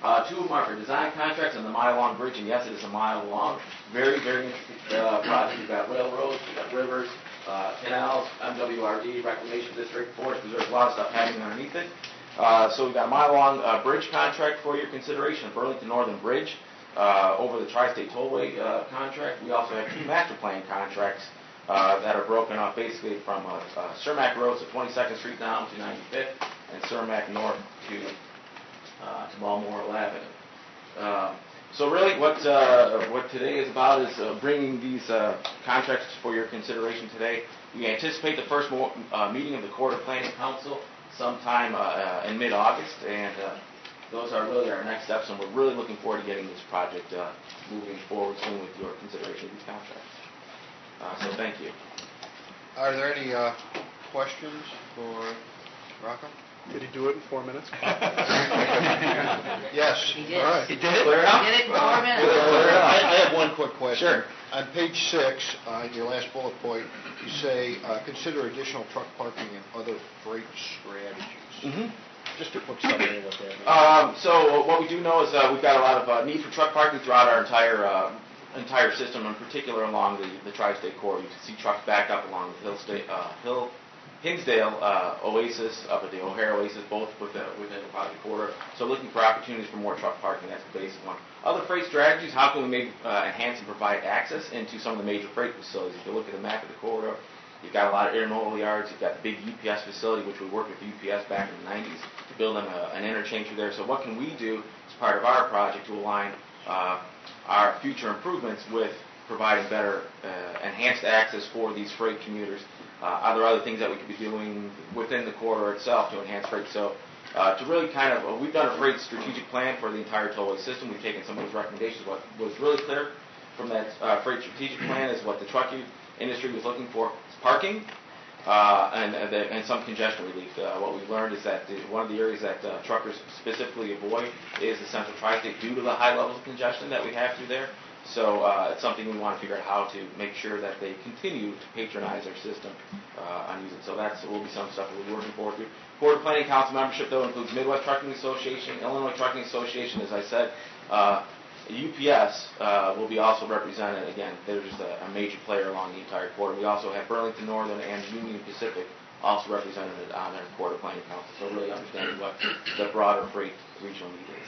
Uh, two of them are for design contracts on the Mile Long Bridge, and yes, it is a mile long. Very, very interesting uh, project. We've got railroads, we've got rivers, uh, canals, M W R D, Reclamation District, Forest Reserve, a lot of stuff happening underneath it. Uh, so we've got a mile-long uh, bridge contract for your consideration, a Burlington Northern Bridge uh, over the Tri-State Tollway uh, contract. We also have two master plan contracts uh, that are broken up basically from uh, uh, Cermak Road, so twenty-second Street down to ninety-fifth, and Cermak North to uh, to Balmoral Avenue. Uh, so really what uh, what today is about is uh, bringing these uh, contracts for your consideration today. We anticipate the first mo- uh, meeting of the Corridor Planning Council sometime uh, uh, in mid-August, and uh, those are really our next steps, and we're really looking forward to getting this project uh, moving forward soon with your consideration of these contracts. Uh, so thank you. Are there any uh, questions for Rocco? Did he do it in four minutes? Yes. He did. All right. He did it? Clear it up? He did it in four minutes. I, I have one quick question. Sure. On page six, uh, your last bullet point, you say, uh, consider additional truck parking and other freight strategies. Mm-hmm. Just a quick summary of what that means. Um, so what we do know is uh, we've got a lot of uh, need for truck parking throughout our entire uh, entire system, in particular along the, the Tri-State Corridor. You can see trucks back up along the Hill State, uh, Hill, Hinsdale uh, Oasis, up at the O'Hare Oasis, both within, within the Project Corridor. So looking for opportunities for more truck parking, that's the basic one. Other freight strategies, how can we maybe uh, enhance and provide access into some of the major freight facilities? If you look at the map of the corridor, you've got a lot of intermodal yards, you've got the big U P S facility, which we worked with U P S back in the nineties to build them a, an interchange through there. So what can we do as part of our project to align uh, our future improvements with providing better uh, enhanced access for these freight commuters? Uh, are there other things that we could be doing within the corridor itself to enhance freight? So uh, to really kind of, uh, we've done a freight strategic plan for the entire tollway system. We've taken some of those recommendations. What was really clear from that uh, freight strategic plan is what the trucking industry was looking for is parking uh, and, and, the, and some congestion relief. Uh, what we've learned is that the, one of the areas that uh, truckers specifically avoid is the Central Tri-State due to the high levels of congestion that we have through there. So uh, it's something we want to figure out how to make sure that they continue to patronize our system uh, on using. So that's will be some stuff that we're working forward to. Corridor Planning Council membership, though, includes Midwest Trucking Association, Illinois Trucking Association, as I said. Uh, U P S uh, will be also represented. Again, they're just a, a major player along the entire corridor. We also have Burlington Northern and Union Pacific also represented on our Corridor Planning Council. So really understanding what the broader freight regional need is.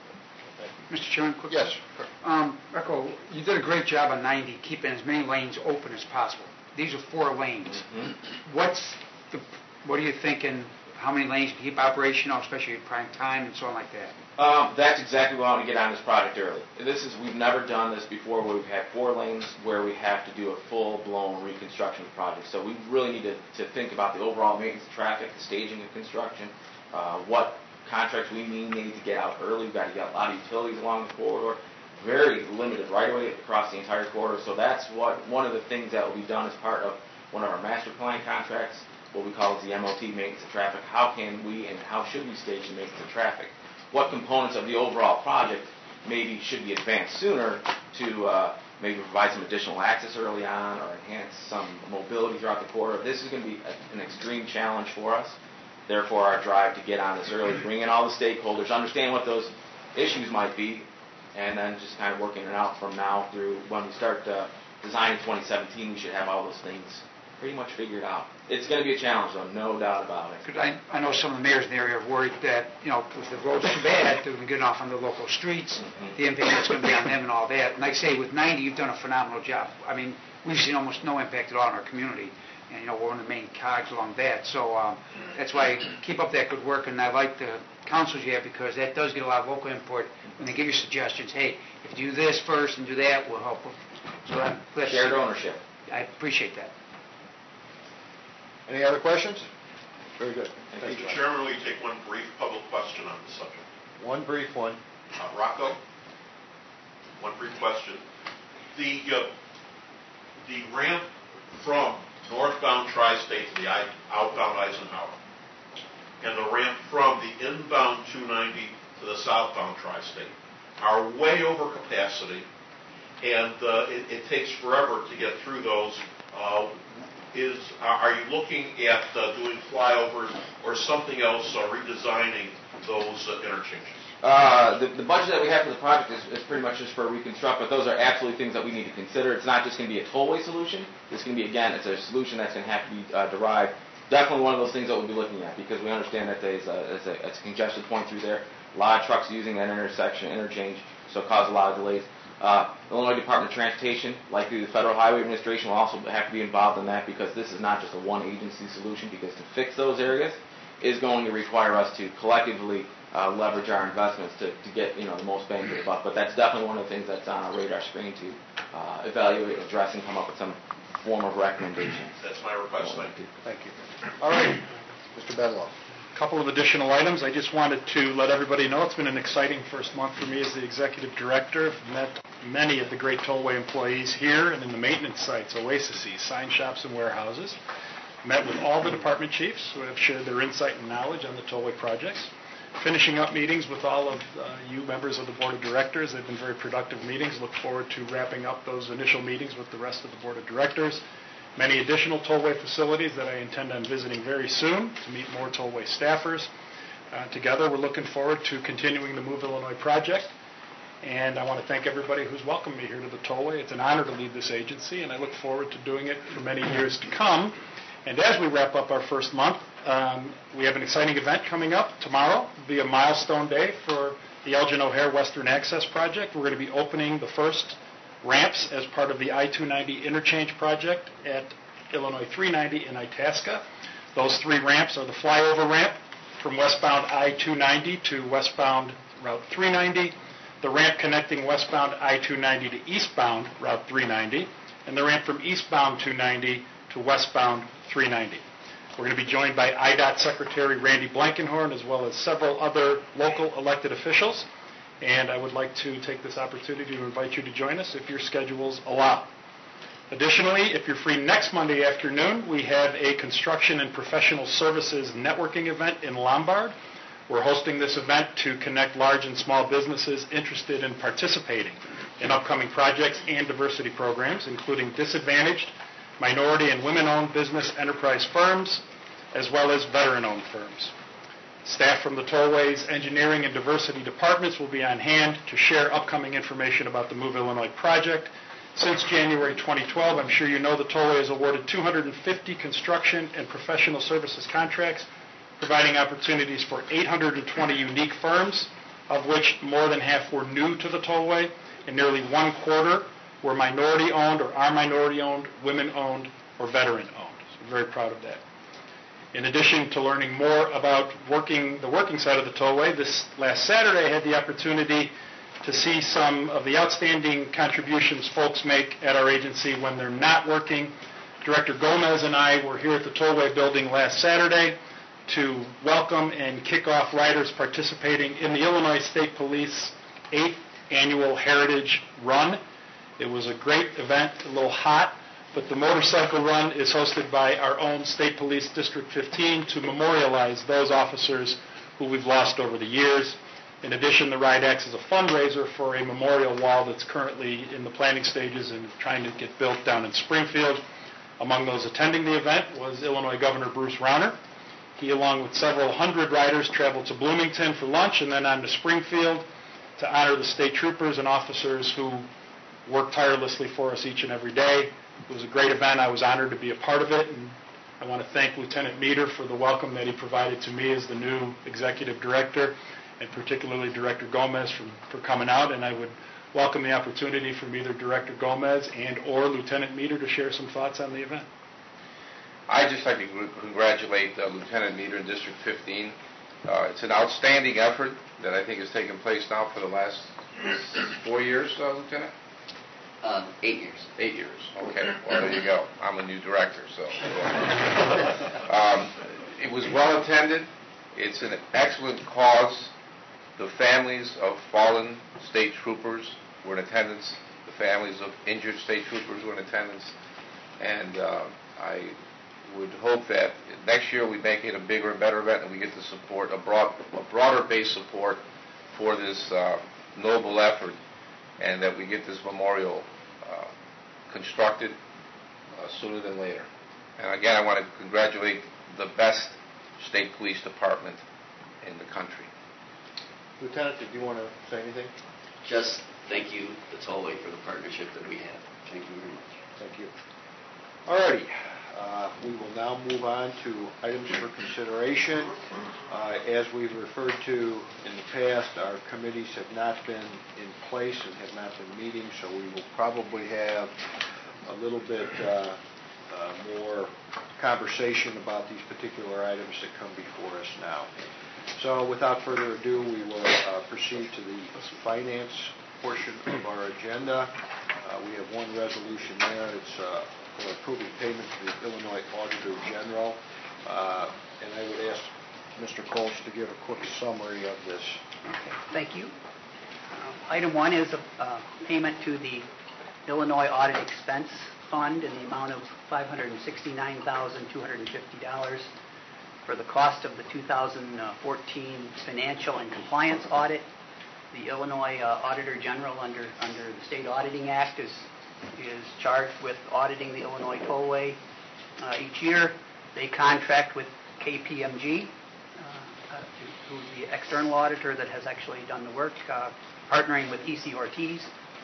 Mister Chairman, quick Yes. Um, Echo, you did a great job on ninety, keeping as many lanes open as possible. These are four lanes. Mm-hmm. What's the, what are you thinking? How many lanes to keep operational, especially at prime time and so on like that? Um, that's exactly why I want to get on this project early. This is we've never done this before, where we've had four lanes where we have to do a full-blown reconstruction project. So we really need to, to think about the overall maintenance of traffic, the staging of construction, uh, what contracts we need to get out early. We've got to get a lot of utilities along the corridor. Very limited right-of-way across the entire corridor. So that's what one of the things that will be done as part of one of our master plan contracts, what we call the M O T, maintenance of traffic. How can we and how should we stage the maintenance of traffic? What components of the overall project maybe should be advanced sooner to uh, maybe provide some additional access early on or enhance some mobility throughout the corridor? This is going to be a, an extreme challenge for us. Therefore, our drive to get on this early, bring in all the stakeholders, understand what those issues might be, and then just kind of working it out from now through when we start uh, designing twenty seventeen, we should have all those things pretty much figured out. It's going to be a challenge, though, no doubt about it. Because I, I know some of the mayors in the area are worried that, you know, if the road's too bad, they're going to get off on the local streets, mm-hmm. the impact that's going to be on them and all that. And like I say, with ninety, you've done a phenomenal job. I mean, we've seen almost no impact at all in our community. And, you know, we're one of the main cogs along that. So um, that's why keep up that good work. And I like the councils you have because that does get a lot of local input. When they give you suggestions, hey, if you do this first and do that, we'll help. So I'm glad Shared ownership. I appreciate that. Any other questions? Very good. Mister Chairman, will you take one brief public question on the subject? One brief one. Uh, Rocco, one brief question. The uh, the ramp from northbound Tri-State to the outbound Eisenhower, and the ramp from the inbound two ninety to the southbound Tri-State are way over capacity, and uh, it, it takes forever to get through those. Uh, is are you looking at uh, doing flyovers or something else, uh, redesigning those uh, interchanges? Uh, the, the budget that we have for the project is, is pretty much just for reconstruct, but those are absolutely things that we need to consider. It's not just going to be a tollway solution. It's going to be, again, it's a solution that's going to have to be uh, derived. Definitely one of those things that we'll be looking at, because we understand that there's a, it's a, it's a congested point through there. A lot of trucks using that intersection, interchange, so it causes a lot of delays. Uh, Illinois Department of Transportation, like the Federal Highway Administration, will also have to be involved in that, because this is not just a one-agency solution, because to fix those areas is going to require us to collectively uh, leverage our investments to, to get, you know, the most bang for the buck. But that's definitely one of the things that's on our radar screen to uh, evaluate, address, and come up with some form of recommendation. That's my request. Thank you. Thank you. All right, Mister Bedlow. A couple of additional items. I just wanted to let everybody know it's been an exciting first month for me as the executive director. I've met many of the great tollway employees here and in the maintenance sites, Oasis, sign shops, and warehouses. Met with all the department chiefs who have shared their insight and knowledge on the tollway projects. Finishing up meetings with all of uh, you members of the board of directors. They've been very productive meetings. Look forward to wrapping up those initial meetings with the rest of the board of directors. Many additional tollway facilities that I intend on visiting very soon to meet more tollway staffers. Uh, together, we're looking forward to continuing the Move Illinois project. And I want to thank everybody who's welcomed me here to the tollway. It's an honor to lead this agency, and I look forward to doing it for many years to come. And as we wrap up our first month, um, we have an exciting event coming up tomorrow. It'll be a milestone day for the Elgin O'Hare Western Access Project. We're going to be opening the first ramps as part of the I two ninety interchange project at Illinois three ninety in Itasca. Those three ramps are the flyover ramp from westbound I two ninety to westbound Route three ninety, the ramp connecting westbound I two ninety to eastbound Route three ninety, and the ramp from eastbound two ninety to westbound three ninety. We're going to be joined by I DOT Secretary Randy Blankenhorn, as well as several other local elected officials. And I would like to take this opportunity to invite you to join us if your schedules allow. Additionally, if you're free next Monday afternoon, we have a construction and professional services networking event in Lombard. We're hosting this event to connect large and small businesses interested in participating in upcoming projects and diversity programs, including disadvantaged, minority and women-owned business enterprise firms, as well as veteran-owned firms. Staff from the Tollways Engineering and Diversity Departments will be on hand to share upcoming information about the Move Illinois project. Since January twenty twelve, I'm sure you know the Tollway has awarded two hundred fifty construction and professional services contracts, providing opportunities for eight hundred twenty unique firms, of which more than half were new to the Tollway, and nearly one quarter were minority-owned or are minority-owned, women-owned, or veteran-owned. So we're very proud of that. In addition to learning more about working the working side of the Tollway, this last Saturday I had the opportunity to see some of the outstanding contributions folks make at our agency when they're not working. Director Gomez and I were here at the Tollway building last Saturday to welcome and kick off riders participating in the Illinois State Police eighth Annual Heritage Run. It was a great event, a little hot, but the motorcycle run is hosted by our own State Police District fifteen to memorialize those officers who we've lost over the years. In addition, the ride acts as a fundraiser for a memorial wall that's currently in the planning stages and trying to get built down in Springfield. Among those attending the event was Illinois Governor Bruce Rauner. He, along with several hundred riders, traveled to Bloomington for lunch and then on to Springfield to honor the state troopers and officers who work tirelessly for us each and every day. It was a great event. I was honored to be a part of it, and I want to thank Lieutenant Meter for the welcome that he provided to me as the new executive director, and particularly Director Gomez for, for coming out, and I would welcome the opportunity from either Director Gomez and or Lieutenant Meter to share some thoughts on the event. I'd just like to congratulate uh, Lieutenant Meter in District fifteen. Uh, it's an outstanding effort that I think has taken place now for the last four years, uh, Lieutenant? Um, eight years. Eight years. Okay. Well, there you go. I'm a new director, so. um, it was well attended. It's an excellent cause. The families of fallen state troopers were in attendance. The families of injured state troopers were in attendance. And uh, I would hope that next year we make it a bigger and better event and we get to support a, broad, a broader base support for this uh, noble effort, and that we get this memorial uh, constructed uh, sooner than later. And again, I want to congratulate the best state police department in the country. Lieutenant, did you want to say anything? Just thank you, the Tollway, for the partnership that we have. Thank you very much. Thank you. All righty. Uh, we will now move on to items for consideration. Uh, as we've referred to in the past, our committees have not been in place and have not been meeting, so we will probably have a little bit uh, uh, more conversation about these particular items that come before us now. So without further ado, we will uh, proceed to the finance portion of our agenda. Uh, we have one resolution there. It's uh, for approving payment to the Illinois Auditor General. Uh, and I would ask Mister Kolsch to give a quick summary of this. Okay, thank you. Uh, item one is a uh, payment to the Illinois Audit Expense Fund in the amount of five hundred sixty-nine thousand two hundred fifty dollars for the cost of the two thousand fourteen financial and compliance audit. The Illinois uh, Auditor General under under the State Auditing Act is is charged with auditing the Illinois Tollway uh, each year. They contract with K P M G, uh, uh, who's the external auditor that has actually done the work, uh, partnering with E C Ortiz.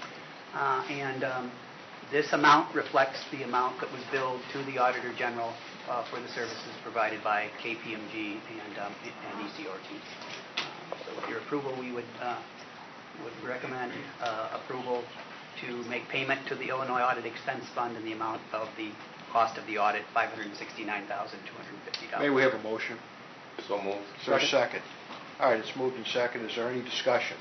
Uh, and um, this amount reflects the amount that was billed to the Auditor General uh, for the services provided by K P M G and, um, and E C Ortiz. Uh, so with your approval, we would, uh, would recommend uh, approval to make payment to the Illinois Audit Expense Fund in the amount of the cost of the audit, five hundred sixty-nine thousand two hundred fifty dollars. May we have a motion? So moved. Is there a second? All right, it's moved in second. Is there any discussion?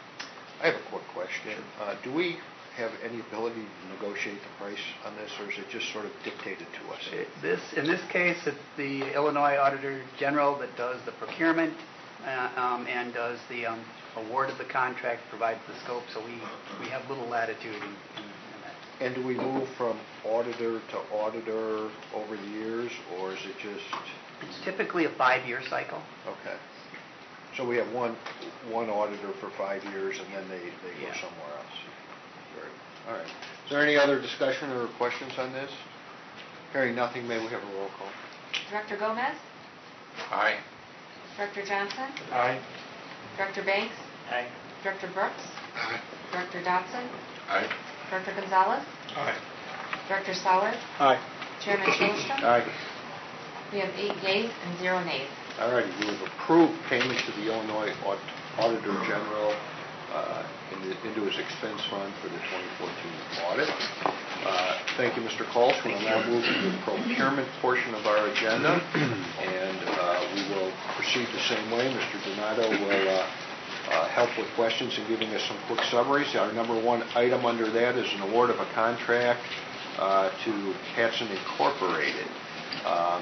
I have a quick question. Uh, do we have any ability to negotiate the price on this, or is it just sort of dictated to us? It, this, in this case, it's the Illinois Auditor General that does the procurement uh, um, and does the um, award of the contract, provides the scope, so we, we have little latitude in, in, in that. And do we move from auditor to auditor over the years, or is it just... It's typically a five-year cycle. Okay. So we have one one auditor for five years, and then they, they go Yeah. somewhere else. Very good. All right. Is there any other discussion or questions on this? Hearing nothing, may we have a roll call? Director Gomez? Aye. Director Johnson? Aye. Director Banks? Aye. Director Brooks? Aye. Director Dotson? Aye. Director Gonzalez? Aye. Director Sauer? Aye. Chairman Shulstrom? Aye. We have eight yeas and zero nays. All righty. We have approved payment to the Illinois Aud- Auditor General uh, in the, into his expense fund for the twenty fourteen audit. Uh, thank you, Mister Kolsch. We will now move to the procurement portion of our agenda, and uh, we will proceed the same way. Mister Donato will uh, uh, help with questions and giving us some quick summaries. Our number one item under that is an award of a contract uh, to Hatson Incorporated. Um,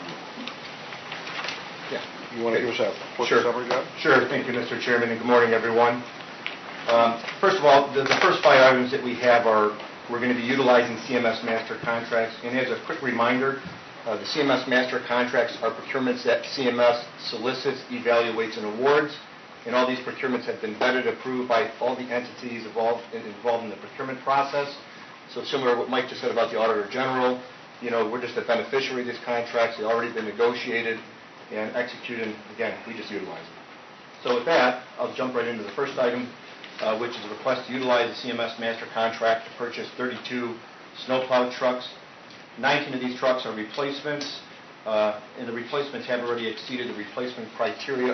Yeah. you want to give us a quick Sure. summary, John? Sure. Thank you, Mister Chairman, and good morning, everyone. Um, First of all, the the first five items that we have are, we're going to be utilizing C M S master contracts. And as a quick reminder, uh, the C M S master contracts are procurements that C M S solicits, evaluates, and awards. And all these procurements have been vetted, approved by all the entities involved involved in the procurement process. So similar to what Mike just said about the Auditor General, you know, we're just a beneficiary of these contracts. They've already been negotiated and executed, and again, we just utilize them. So with that, I'll jump right into the first item, uh, which is a request to utilize the C M S master contract to purchase thirty-two snowplow trucks. nineteen of these trucks are replacements, uh, and the replacements have already exceeded the replacement criteria